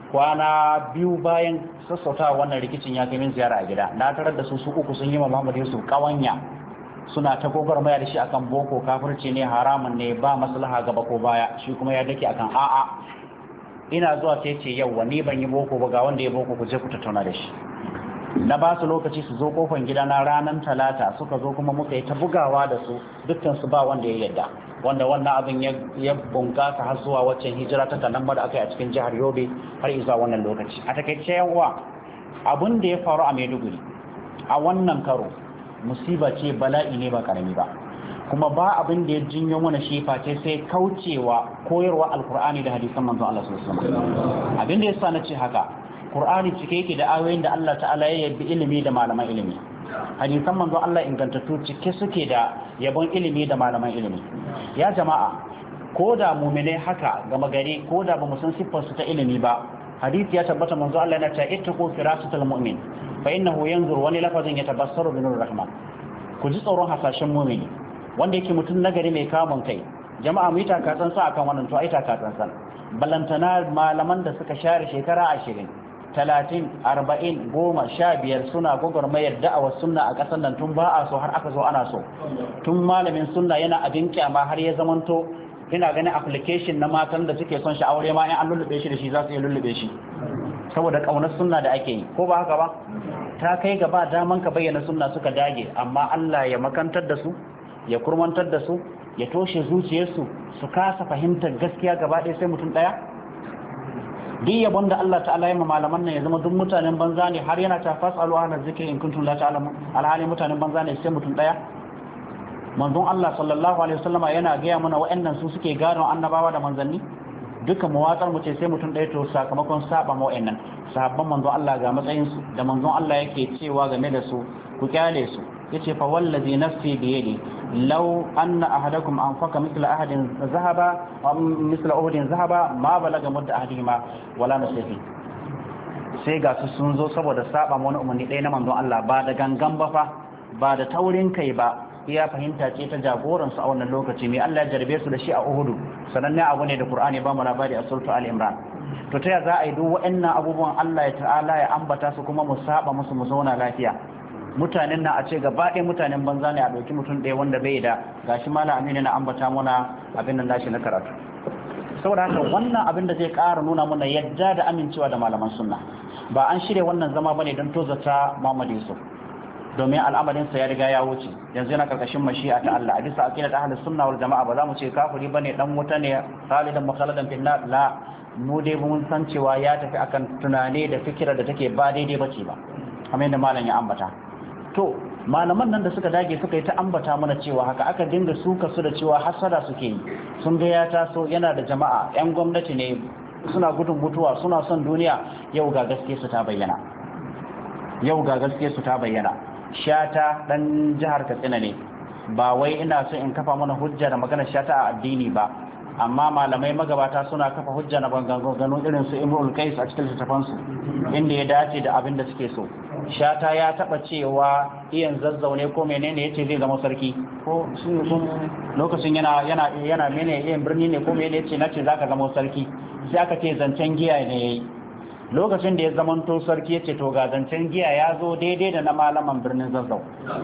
kwana biyu bayan sassautawa wannan rikicin ya kai min ziyara a gida na tarar da su uku sun yi ma Muhammad Yusuf kawanya suna ta gwagwarmaya da shi akan boko kafirci ne haramun ne ba maslaha gaba ko baya shi kuma ya dake akan a'a ina zuwa sai ce yau ni ban yi boko ba ga wanda ya boko ku je ku tattauna da shi na ba su lokaci su zo kofan gida na ranar talata suka zo kuma muka yi ta bugawa da su dukkan su ba wanda ya yadda wanda wannan abin ya bunkasa har zuwa waccan hijira ta tanamma da aka yi a cikin jihar Yobe har zuwa wannan lokaci a takaice yan uwa abin da ya faru a Maiduguri a wannan karo musiba ce bala'i ne ba karami ba kuma ba abin da ya jinyo mana shi face sai kaucewa koyarwa alkur'ani da hadisan manzon Allah sallallahu alaihi wasallam. Abin da yasa na ce haka, Qur'ani cike yake da ayoyin da Allah ta'ala ya yabi ilimi da malaman ilimi. Hadisan manzon Allah ingantattu cike suke da yabon ilimi da malaman ilimi. Ya jama'a, ko da mu'mine haka gama gari, ko da ba mu san siffar su ta ilimi ba, hadisi ya tabbata manzon Allah yana cewa ittaqu firasatal mu'min fa innahu yanzuru, wani lafazin ya tabassaru bi nur rahman. Ku ji tsoron hasashen mu'mini wanda yake mutum nagari mai kamun kai. Jama'a mu yi takatsansa akan wannan, to ai takatsansa. Balantana malaman da suka share shekara 20, 30, 40, 10, 15 suna gwagwarmayar da'awar sunna a ƙasar nan tun ba a so har aka zo ana so. Tun malamin sunna yana abin kyama har ya zamanto ina ganin application na matan da suke son shi aure ma in an lullube shi da shi za su iya lullube shi saboda ƙaunar sunna da ake yi, ko ba haka ba? Ta kai gaba daman ka bayyana sunna suka dage, amma Allah ya makantar da su, ya kurmantar da su, ya toshe zuciyarsu, su kasa fahimtar gaskiya gaba ɗaya sai mutum ɗaya. Duk yabon da Allah ta'ala ya ma malaman nan ya zama duk mutanen banza ne, har yana ta fasalu ahla zikri in kuntum la ta'lamun, alhali mutanen banza ne sai mutum ɗaya. Manzon Allah sallallahu alaihi wasallama yana gaya mana wa'annan su suke gano annabawa da manzanni. Duka mawaƙar mu ce sai mutum ɗaya, to sakamakon saba ma wa'annan sahabban manzon Allah ga matsayin su da manzon Allah yake cewa game da su, ku kyale su. Yace fa wallazi nafsi bi yadi law anna ahadakum anfaqa mithla ahadin zahaba aw mithla uhudin zahaba ma balaga mudda ahadihima wala nasifi. Sai ga su sun zo saboda saba ma wani umarni ɗaya na manzon Allah, ba da gangan ba fa, ba da taurin kai ba, ya fahimta ce ta jagoran su a wannan lokaci. Mai Allah ya jarbe su da shi a Uhudu, sananne abu ne da Qur'ani ba mu labari a suratu al-Imran. To ta ya za a yi duk waɗannan abubuwan Allah ya ta'ala ya ambata su kuma mu saba musu mu zauna lafiya? Mutanen na a ce gaba ɗaya mutanen banza ne, a ɗauki mutum ɗaya wanda bai da gashi mala aminu na ambata muna abin nan nashi na karatu. Saboda haka wannan abin da zai ƙara nuna mana yadda da amincewa da malaman sunna. Ba an shirya wannan zama bane don tozata Muhammad Yusuf, domin al'amarinsa ya riga ya wuce, yanzu yana karkashin mashi'a ta Allah. A bisa aqidat ahlus sunna wal jama'a ba za mu ce kafiri bane, dan wuta ne, khalidan mukhaladan fil nar, la. Mu dai mun san cewa ya tafi akan tunane da fikira da take ba daidai bace ba, kamar yadda malam ya ambata. To malaman nan da suka dage suka yi ta ambata mana cewa haka, aka dinga suka su da cewa hasada suke yi, sun ga ya taso yana da jama'a, yan gwamnati ne, suna gudun mutuwa, suna son duniya. Yau ga gaske su ta bayyana, yau ga gaske su ta bayyana. Shata dan jihar Katsina ne, ba wai ina so in kafa mana hujja da magana Shata a addini ba, amma malamai magabata suna kafa hujja na gano irin su Imrul Qais a cikin littafansu inda ya dace da abin da suke so. Shata ya taba cewa iyan zazzaune ko menene yace zai zama sarki, ko lokacin yana mene iyan birni ne ko menene yace nace zaka zama sarki, sai aka ce zancen giya ne yayi. Lokacin da ya zamanto sarki ya ce to ga zancen giya ya zo daidai da na malaman birnin Zazzau,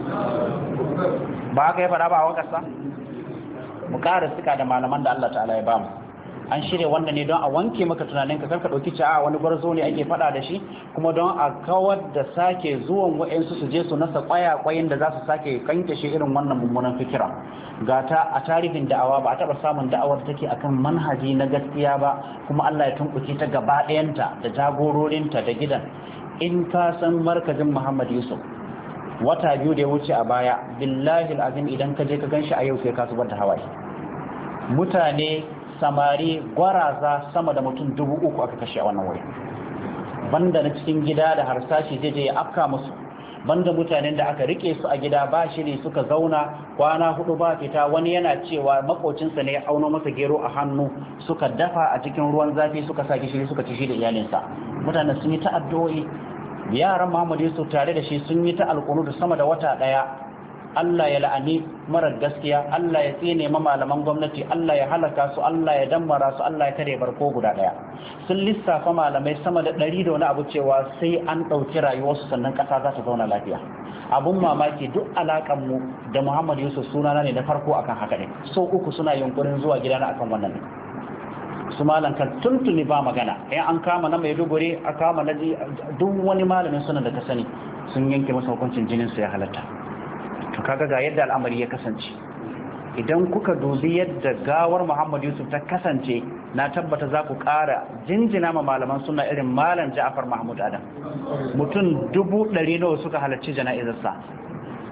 ba haka ya faɗa ba a wakarsa? Mu ƙara suka da malaman da Allah ta'ala ya ba mu. An shirya wannan ne don a wanke maka tunanin ka karka ɗauki cewa wani gwarzo ne ake faɗa da shi, kuma don a kawar da sake zuwan wa'yansu su je su nasa ƙwayaƙwayin da za su sake kanke shi irin wannan mummunan fikira. Gata a tarihin da'awa ba a taɓa samun da'awar da take akan manhaji na gaskiya ba, kuma Allah ya tunkuce ta gaba ɗayanta da jagororinta da gidan. In ka san markazin Muhammad Yusuf wata 2 da ya wuce a baya, billahi al'azim idan ka je ka ganshi a yau sai ka zubar da hawaye. Mutane samari gwaraza sama da mutum 3,000 aka kashe a wannan wuri, banda na cikin gida da harsashi zai je ya afka musu, banda mutanen da aka rike su a gida ba shiri suka zauna kwana 4 ba fita. Wani yana cewa makocinsa ne ya auno masa gero a hannu, suka dafa a cikin ruwan zafi suka sa gishiri suka ci shi da iyalinsa. Mutanen sun yi ta addu'o'i, yaran Muhammad Yusuf tare da shi sun yi ta alƙunutu sama da wata 1. Allah ya la'ani marar gaskiya, Allah ya tsine ma malaman gwamnati, Allah ya halaka su, Allah ya dammara su, Allah ya kare barko guda 1. Sun lissafa malamai sama da 100 da wani abu cewa sai an ɗauki rayuwarsu sannan ƙasa za ta zauna lafiya. Abun mamaki duk alaƙar mu da Muhammad Yusuf sunana ne na farko akan haka ne. So 3 suna yunkurin zuwa gidana akan wannan ne. Su malam kan tuntuni ba magana, in an kama na Maiduguri, a kama na duk wani malamin suna da ka sani sun yanke masa hukuncin jinin su ya halatta. To kaga ga yadda al'amari ya kasance. Idan kuka dubi yadda gawar Muhammad Yusuf ta kasance, na tabbata za ku ƙara jinjina ma malaman suna irin malam Ja'far Mahmud Adam. Mutum 100,000 nawa suka halarci jana'izarsa.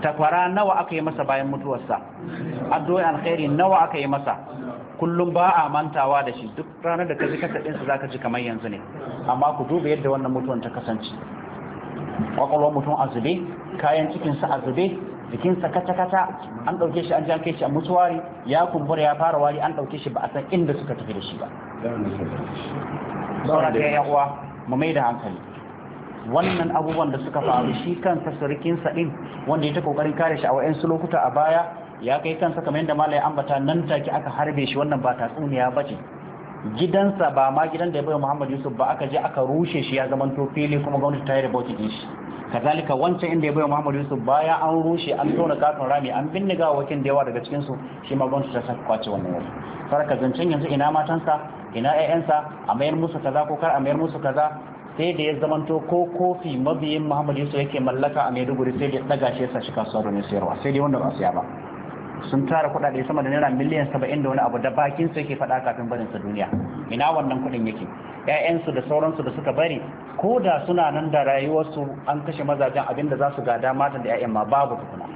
takwara nawa aka yi masa bayan mutuwarsa, addu'o'in alkhairi nawa aka yi masa, kullum ba a mantawa da shi. Duk ranar da ka ji kasa ɗinsa za ka ji kamar yanzu ne, amma ku duba yadda wannan mutuwan ta kasance. Kwakwalwar mutum a zube, kayan cikinsa a zube, jikinsa kata-kata, an ɗauke shi an jan kai shi a mutuwari, ya kumbura ya fara wari, an ɗauke shi ba a san inda suka tafi da shi ba. Saura ɗaya yan uwa mu mai da hankali. Wannan abubuwan da suka faru, shi kansa surukinsa ɗin wanda ya ta kokarin kare shi a wa'yansu lokuta a baya, ya kai kansa kamar yadda malai ambata nan take aka harbe shi. Wannan ba tatsuniya ba ce. Gidansa ba ma gidan da ya bai Muhammad Yusuf ba, aka je aka rushe shi ya zama to fili kuma gwamnati ta yi rabauti din shi. Kazalika wancan inda ya bai Muhammad Yusuf baya an rushe, an tona katon rami, an binne gawakin da yawa daga cikin su, shi ma gwamnati ta saka kwace wannan wuri. Saraka zancen yanzu ina matansa, ina ƴaƴansa, a mayar musu kaza ko kar a mayar musu kaza, sai da ya zamanto ko kofi mabiyin Muhammad Yusuf yake mallaka a Maiduguri sai da daga shi ya sa shi kasuwa domin sayarwa, sai dai wanda ba siya ba. Sun tara kuɗaɗe sama da naira miliyan 70 da wani abu da bakin su yake faɗa kafin barin sa duniya. Ina wannan kuɗin yake? ƴaƴansu da sauransu da suka bari, ko da suna nan da rayuwarsu an kashe mazajen, abin da za su gada matan da ƴaƴan ma babu tukuna.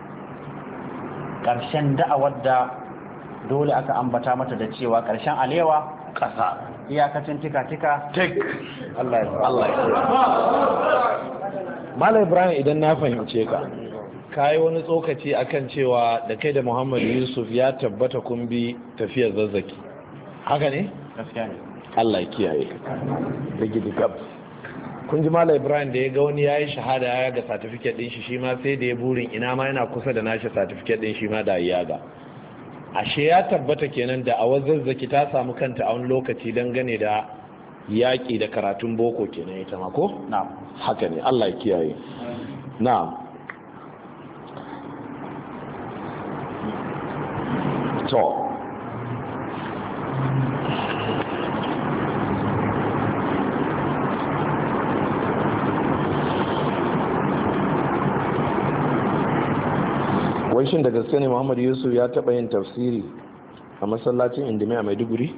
Ƙarshen da'awar da dole aka ambata mata da cewa ƙarshen alewa ƙasa, iyakacin tika-tika tek. Allah ya Malam Ibrahim, idan na fahimce ka, kayi wani tsokaci akan cewa da kai da Muhammad Yusuf ya tabbata kun bi tafiyar Zazzaki, haka ne? gaskiya ne. Allah ya kiyaye da gidigab. Kun ji Malam Ibrahim da ya ga wani yayi shahada ya ga certificate din shi, shi ma sai da ya burin ina ma yana kusa da nashi certificate din shi ma da ya ga. Ashe ya tabbata kenan da a Zazzaki ta samu kanta a wani lokaci dangane da yaƙi da karatun boko kenan ita ma ko? Na'am. Haka ne, Allah ya kiyaye. Na'am. To wai shin da gaske ne Muhammad Yusuf ya taɓa yin tafsiri a masallacin Indimi a Maiduguri?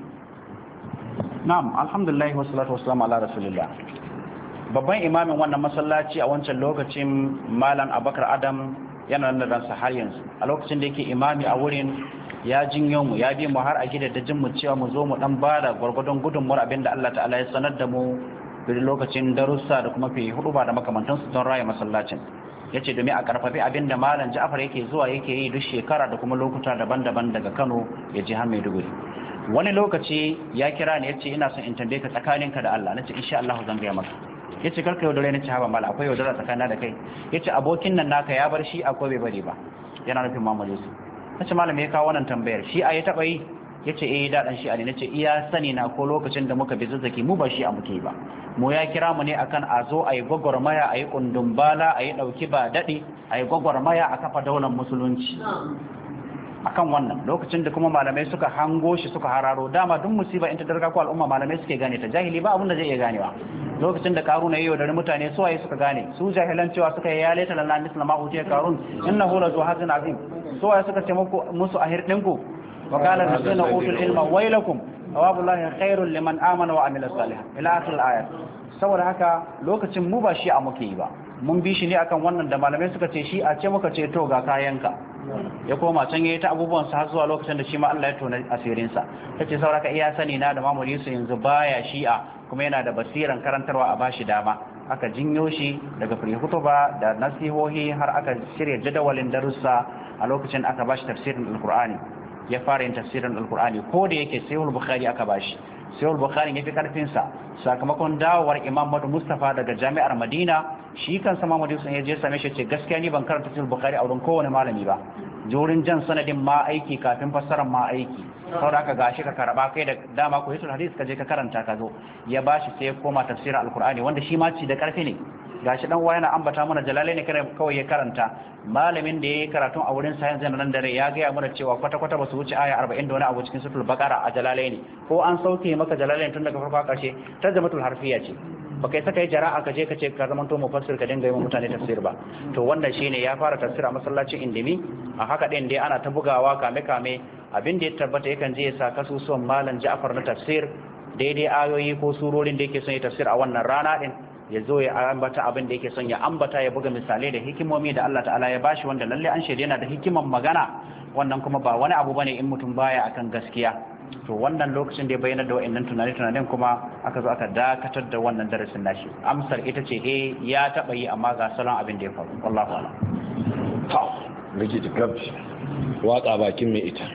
Na'am, alhamdulillah wassalatu wassalamu ala rasulillah. Babban imamin wannan masallaci a wancan lokacin Malam Abubakar Adam yana nan da ransa har yanzu. A lokacin da yake imami a wurin ya jinyo mu, ya bi mu har a gidajen mu cewa mu zo mu dan bada gwargwadon gudunmuwar abinda Allah ta'ala ya sanar da mu duk lokacin darussa da kuma fi huduba da makamantansu don raya masallacin. Yace domin a karfafi abinda Malam Ja'far yake zuwa yake yi duk shekara da kuma lokuta daban-daban daga Kano ya je har Maiduguri. Wani lokaci ya kira ni yace ina son in tambaye ka tsakaninka da Allah. Nace insha Allah zan ga maka. Yace karka yaudare ni, ce haba mala akwai yaudara tsakanin da kai. Yace abokin nan naka ya bar shi akwai bai bari ba. Yana nufin Muhammad Yusuf. Nace malam ya kawo wannan tambayar, shi a ya taba yi? Yace eh da dan shi a ne. Nace iya sani na ko lokacin da muka bi Zazzaki mu ba shi a muke ba. Mu ya kira mu ne akan a zo ayi gwagwarmaya, ayi kundumbala, ayi dauki ba dadi, ayi gwagwarmaya a kafa daular musulunci. Akan wannan lokacin da kuma malamai suka hango shi suka hararo, dama duk musiba in ta darga ko al'umma malamai suke gane ta, jahili ba abin da zai iya ganewa. Lokacin da Karuna yayi da mutane su waye suka gane, su jahilan cewa suka yi ya laita lana misla ma utiya Karun innahu la zu hazin azim. Su waye suka ce musu a hirdinku wa qala allazina utul ilma waylakum thawabullahi khairul liman amana wa amila salihan ila akhir al-ayat. Saboda haka lokacin mu ba shi a muke yi ba, mun bi shi ne akan wannan da malamai suka ce shi a ce muka ce to ga kayanka, ya koma can yayi ta abubuwan sa har zuwa lokacin da shi ma Allah ya tona asirin sa. Tace sauraka iya sani na da Muhammad Yusuf yanzu baya shi'a kuma yana da basiran karantarwa a bashi dama. Aka jinyo shi daga hutuba da nasihohi har aka shirya jadawalin darussa. A lokacin aka bashi tafsirin Alqur'ani, ya fara yin tafsirin Alqur'ani ko da yake Sahih Bukhari aka bashi. Sahih Bukhari ya fi karfin sa sakamakon dawowar Imam Madu Mustafa daga Jami'ar Madina. Shi kansa Muhammad Yusuf ya je same shi ce gaskiya ni ban karanta Sahih Bukhari a wurin kowane malami ba, jurin jan sanadin ma aiki kafin fassarar ma aiki. Saboda haka gashi ka karaba kai da dama ko yasul hadis ka je ka karanta ka zo. Ya bashi sai ya koma tafsirin Alqur'ani wanda shi ma ci da karfi ne. Gashi dan uwa yana ambata mana Jalalaini kawai ya karanta, malamin da yayi karatun a wurin sa yanzu nan dare ya ga mana cewa kwata-kwata ba su wuce aya 40 da wani abu cikin suratul Baqara a Jalalaini, ko an sauke maka Jalalaini tun daga farko karshe tarjamatul harfiya ce. Ba kai saka yi jara'a ka je ka ce ka zama to mufassir ka dinga yi wa mutane tafsir ba. To wannan shine ya fara tafsir a masallacin Indimi, a haka din dai ana ta bugawa kame abin da ya tabbata yakan je ya sa kasusuwan Malam Ja'far na tafsir daidai ayoyi ko surorin da yake son ya tafsir a wannan rana din ya zo ya ambata abin da yake son ya ambata, ya buga misalai da hikimomi da Allah ta'ala ya bashi, wanda lalle an shaida yana da hikiman magana. Wannan kuma ba wani abu bane in mutum baya akan gaskiya. To wannan lokacin da ya bayyana da wa'annan tunanin kuma aka zo aka dakatar da wannan darasin nashi. Amsar ita ce ya taba yi, amma ga salon abin da ya faru. Wallahi a'lam. To rigiji gabci waka bakin mai ita.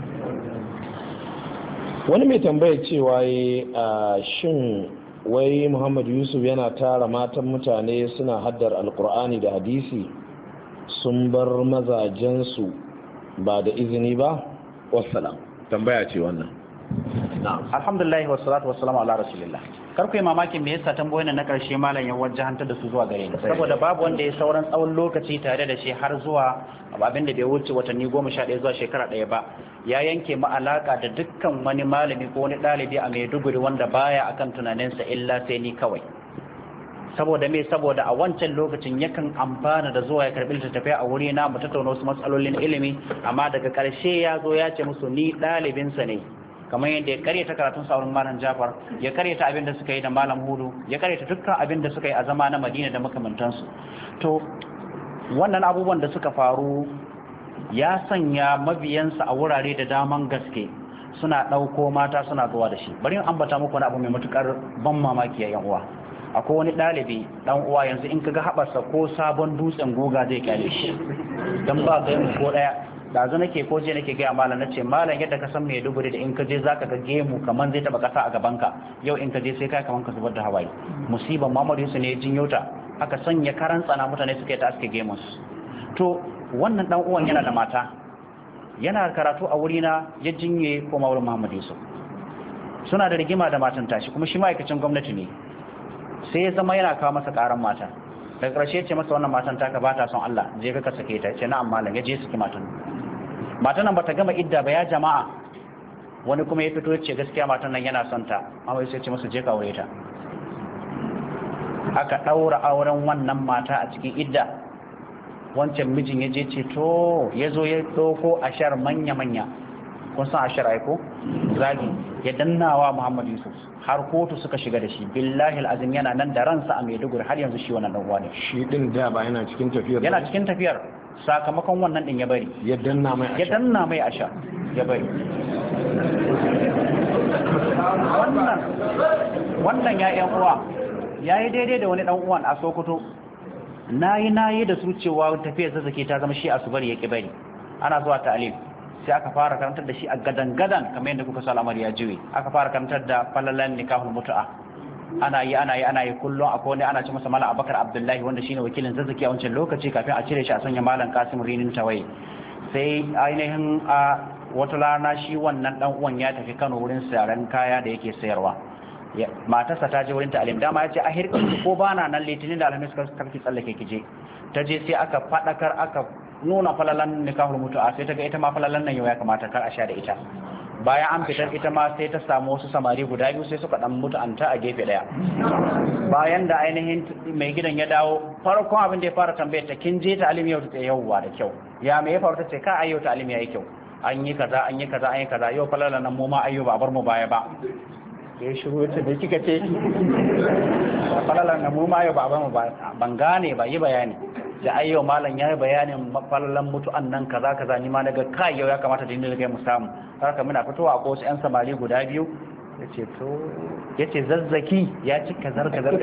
Wani mai tambaya cewa shin wai Muhammad Yusuf yana tara matan mutane suna haddar alkur'ani da hadisi sun bar mazajensu ba da izini ba? Wassalam. Tambaya ce wannan. Na'am. Alhamdulillah wassalatu wassalamu ala rasulillah. Kar ku yi mamakin me yasa tambayoyin na karshe malam ya wajahantar da su zuwa gare ni, saboda babu wanda ya sauran tsawon lokaci tare da shi har zuwa abin da bai wuce watanni 11 zuwa shekara 1 ba, ya yanke mu alaka da dukkan wani malami ko wani dalibi a Maiduguri wanda baya akan tunaninsa illa sai ni kawai. Saboda saboda a wancan lokacin yakan amfana da zuwa ya karbi littattafai a wuri na mu tattauna wasu matsalolin ilimi, amma daga karshe ya zo ya ce musu ni dalibinsa ne, kamar yadda ya karyata karatun saurin malam Jafar, ya karyata abin da suka yi da malam Hudu, ya karyata dukkan abin da suka yi a zama na Madina da makamantansu. To wannan abubuwan da suka faru ya sanya mabiyansa a wurare da daman gaske suna ɗauko mata suna zuwa da shi. Bari in ambata muku wani abu mai matukar ban mamaki yayin uwa. Akwai wani ɗalibi ɗan uwa yanzu in kaga haɓarsa ko sabon dutsen goga zai kyale shi, don ba ga mu ko ɗaya. Da zan nake ko je nake gaya malam, nace malam yadda ka san mai duguri da in ka je zaka ga gemu kaman zai taba kasa a gaban ka, yau in ka je sai kai kaman ka zubar da hawaye. Musiban Muhammad Yusuf ne jinyo ta, aka sanya karan tsana mutane suka yi ta aske gemun su. To wannan dan uwan yana da mata, yana karatu a wuri na ya jinye koma wurin Muhammad Yusuf. Suna da rigima da matan tashi, kuma shi ma'aikacin gwamnati ne. Sai ya zama yana kawo masa karan mata. Daga ƙarshe ce masa wannan matan taka ba ta son Allah, je ka sake ta. Ce na'am malam, ya je saki matan. Matan nan bata gama idda ba ya jama'a. Wani kuma ya fito ya ce gaskiya matan nan yana son ta, amma sai ce masa je ka aure ta. Aka daura auren wannan mata a cikin idda. Wancan mijin ya je ce to ya zo ya dauko ashar manya kun san ashar ai ko zagi ya dannawa Muhammad Yusuf har kotu suka shiga da shi. Billahi alazim yana nan da ransa a Maiduguri har yanzu shi wannan dan uwa ne. Shi din da ba yana cikin tafiyar, yana cikin tafiyar, sakamakon wannan din ya bari, ya danna mai asha ya bari. Wannan ya yan uwa yayi daidai da wani dan uwan a Sokoto. nayi da su cewa tafiyar zazzake ta zama shi a su bari ya ki bari. Ana zuwa ta'alim sai aka fara karantar da shi a gadan kamar yadda kuka sa al'amari ya jiwe. Aka fara karantar da falalan nikahul mutu'a. Ana yi kullum. Akwai wani ana ce masa Malam Abubakar Abdullahi wanda shine wakilin zazzaki a wancan lokaci kafin a cire shi a sanya Malam Kasim Rinin Tawaye. Sai ainihin a wata rana shi wannan dan uwan ya tafi Kano wurin sayan kaya da yake sayarwa. Matarsa ta je wurin ta'alim, dama ya ce a hirkin ko bana nan Litinin da Alhamis karki tsallake kije. Ta je sai aka fadakar aka nuna falalan nikahul mutu'a, sai ta ga ita ma falalan nan yau ya kamata kar a sha da ita. Bayan an fitar ita ma sai ta samu wasu samari guda biyu sai suka dan mutu'anta a gefe daya. Bayan da ainihin mai gidan ya dawo, farkon abin da ya fara tambayar ta kin je ta'alim yau ta yauwa da kyau. Ya me ya faru ta ce ka ayyo ta'alim yayi kyau. An yi kaza yau falalan nan mu ma ayyo ba bar mu baya ba. Ya shiru ta da kika ce falalan nan mu ma ayyo ba bar mu baya. Ban gane ba, yi bayani. Da ayyo malam ya yi bayanin falalan mutu'an nan kaza ni ma daga kai yau ya kamata da inda ga mu samu. Haka muna fitowa ko wasu 'yan samari guda biyu yace zazzaki ya ci kazar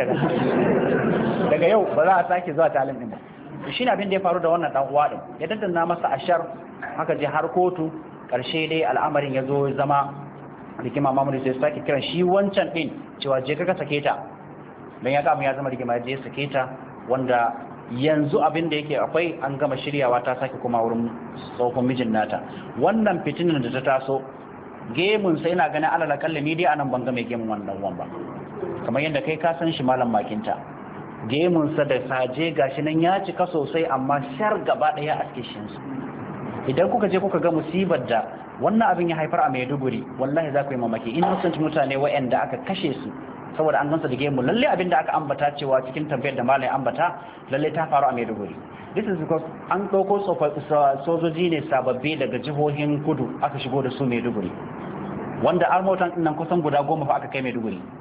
daga yau ba za a sake zuwa talim din ba. Shi ne abin da ya faru da wannan dan uwa din, ya daddanna masa ashar, haka je har kotu. Karshe dai al'amarin ya zo zama rigima. Mamadu sai sake kiran shi wancan din cewa je ka sake ta, dan ya ga mu ya zama rigima, je sake ta, wanda yanzu abin da yake akwai an gama shiryawa ta sake kuma wurin tsohon mijin nata. Wannan fitinin da ta taso gemun sai ina ganin alal akalla ni dai anan ban ga mai gemun wannan uwan ba, kamar yadda kai ka san shi malam makinta. Gemun sa da saje gashi nan ya cika sosai, amma shar gaba daya a cikin shi. Idan kuka je kuka ga musibar da wannan abin ya haifar a Maiduguri, wallahi za ku yi mamaki. Innocent mutane waɗanda aka kashe su saboda an gansa da gemu. Lalle abin da aka ambata cewa cikin tambayar da malai ambata lalle ta faru a Maiduguri. This is because an ɗauko sojoji ne sababbi daga jihohin kudu aka shigo da su Maiduguri, wanda armotan nan kusan guda 10 fa aka kai Maiduguri.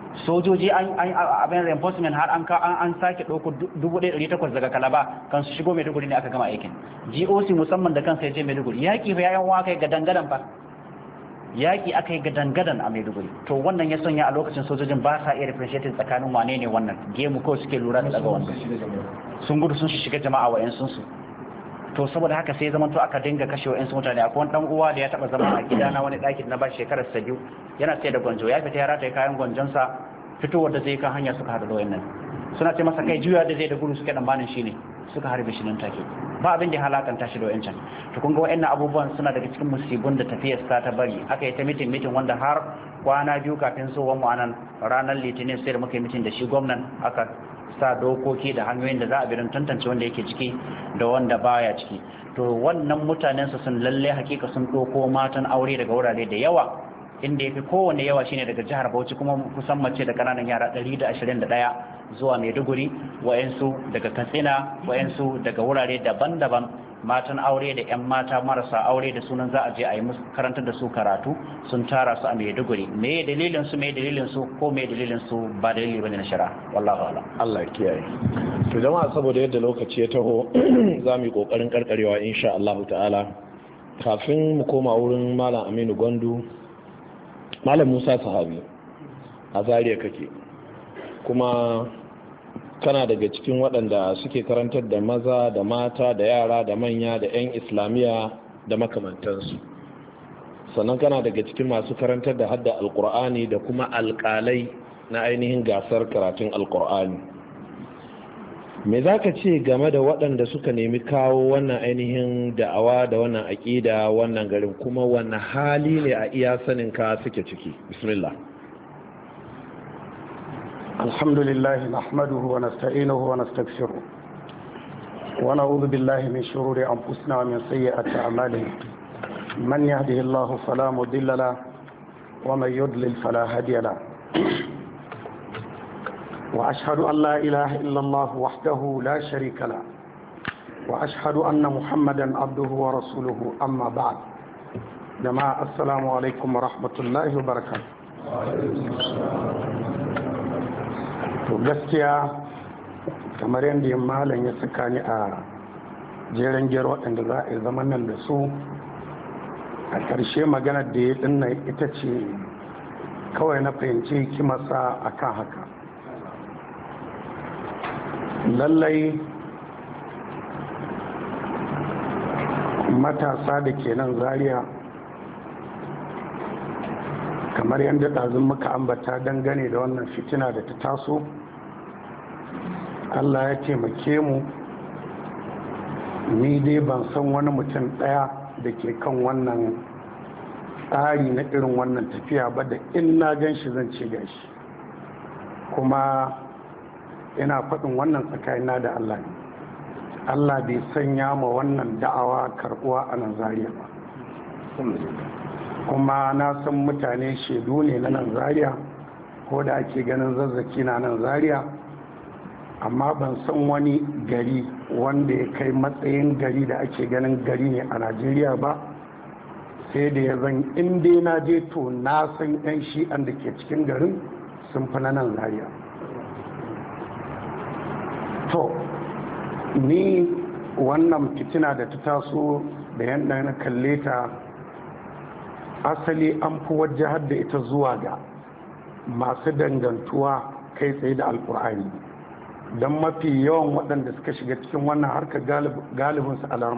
sojoji abin reinforcement har an sake ɗauko 1,800 daga Kalaba kan su shigo Maiduguri ne aka gama aikin. GOC musamman da kansa ya je Maiduguri yaƙi fa yayan wa kai ga dangadan fa yaƙi aka yi ga dangadan a Maiduguri. To wannan ya sanya a lokacin sojojin ba sa iya differentiating tsakanin wane ne wannan gemu ko suke lura da daga wanda sun gudu sun shiga jama'a wa sun su. To saboda haka sai zaman to aka dinga kashe wa'yansu mutane. Akwai wani dan uwa da ya taba zama a gida na wani daki na ba shekarar sa biyu yana sai da gwanjo ya fita ya rataye kayan gwanjonsa fitowar da zai kan hanya suka hada da wayannan suna ce masa kai juya da zai da gudu suka dan banin shi ne suka harbe shi nan take ba abin da ya halakanta shi da wayancan. To kun ga wayannan abubuwan suna daga cikin musibun da tafiyar sa ta bari aka yi ta mitin wanda har kwana biyu kafin zuwan mu anan ranar litinin sai da muka yi mitin da shi gwamnan aka sa dokoki da hanyoyin da za a bi don tantance wanda yake ciki da wanda baya ciki. To wannan mutanen su sun lalle hakika sun ɗauko matan aure daga wurare da yawa inda yafi kowanne yawa shine daga jihar Bauchi kuma kusan mace da kananan yara 121 zuwa Maiduguri, wayansu daga Katsina, wayansu daga wurare daban-daban matan aure da 'yan mata marasa aure da sunan za a je a yi musu karantar da su karatu sun tara su a Maiduguri. Me dalilin su ko me dalilin su ba dalili bane na shari'a wallahi a'lam. Allah ya kiyaye. To jama'a saboda yadda lokaci ya taho za mu yi kokarin karkarewa insha Allah ta'ala. Kafin mu koma wurin Malam Aminu Gwandu, Malam Musa Sahabi a Zaria kake kuma kana daga cikin waɗanda suke karantar da maza da mata da yara da manya da 'yan islamiyya da makamantansu, sannan kana daga cikin masu karantar da hadda alkur'ani da kuma alƙalai na ainihin gasar karatun alkur'ani. Me za ka ce game da waɗanda suka nemi kawo wannan ainihin da'awa da wannan aƙida wannan garin, kuma wannan hali ne a iya saninka suke ciki? Bismillah. الحمد لله نحمده ونستعينه ونستغفره ونعوذ بالله من شرور أنفسنا ومن سيئات أعمالنا من يهده الله فلا مضل له ومن يضلل فلا هادي له وأشهد أن لا إله إلا الله وحده لا شريك له وأشهد أن محمدا عبده ورسوله أما بعد. جماعة السلام عليكم ورحمة الله وبركاته. To gaskiya kamar yadda malam ya saka ni a jeren gero waɗanda za a yi zaman nan da su, a ƙarshe maganar da ya dinna ita ce kawai na fahimci hikimarsa a kan haka. Lallai matasa da ke nan Zaria kamar yadda ɗazun muka ambata dangane da wannan fitina da ta taso, Allah ya taimake mu, ni dai ban san wani mutum ɗaya da ke kan wannan tsari na irin wannan tafiya ba da in na gan shi zan ce gashi, kuma ina faɗin wannan tsakanina da Allah ne. Allah bai sanya ma wannan da'awa karɓuwa a nan Zaria ba, kuma na san mutane shaidu ne na nan Zaria, ko da ake ganin Zazzaki na nan Zaria, amma ban san wani gari wanda ya kai matsayin gari da ake ganin gari ne a Najeriya ba, sai da ya zan inda na je to na san 'yan shi'an da ke cikin garin sun fi na nan Zaria. To ni wannan fitina da ta taso da yadda na kalle ta, asali an fi wajahar da ita zuwa ga masu dangantuwa kai tsaye da alkur'ani, don mafi yawan waɗanda suka shiga cikin wannan harkar galibinsu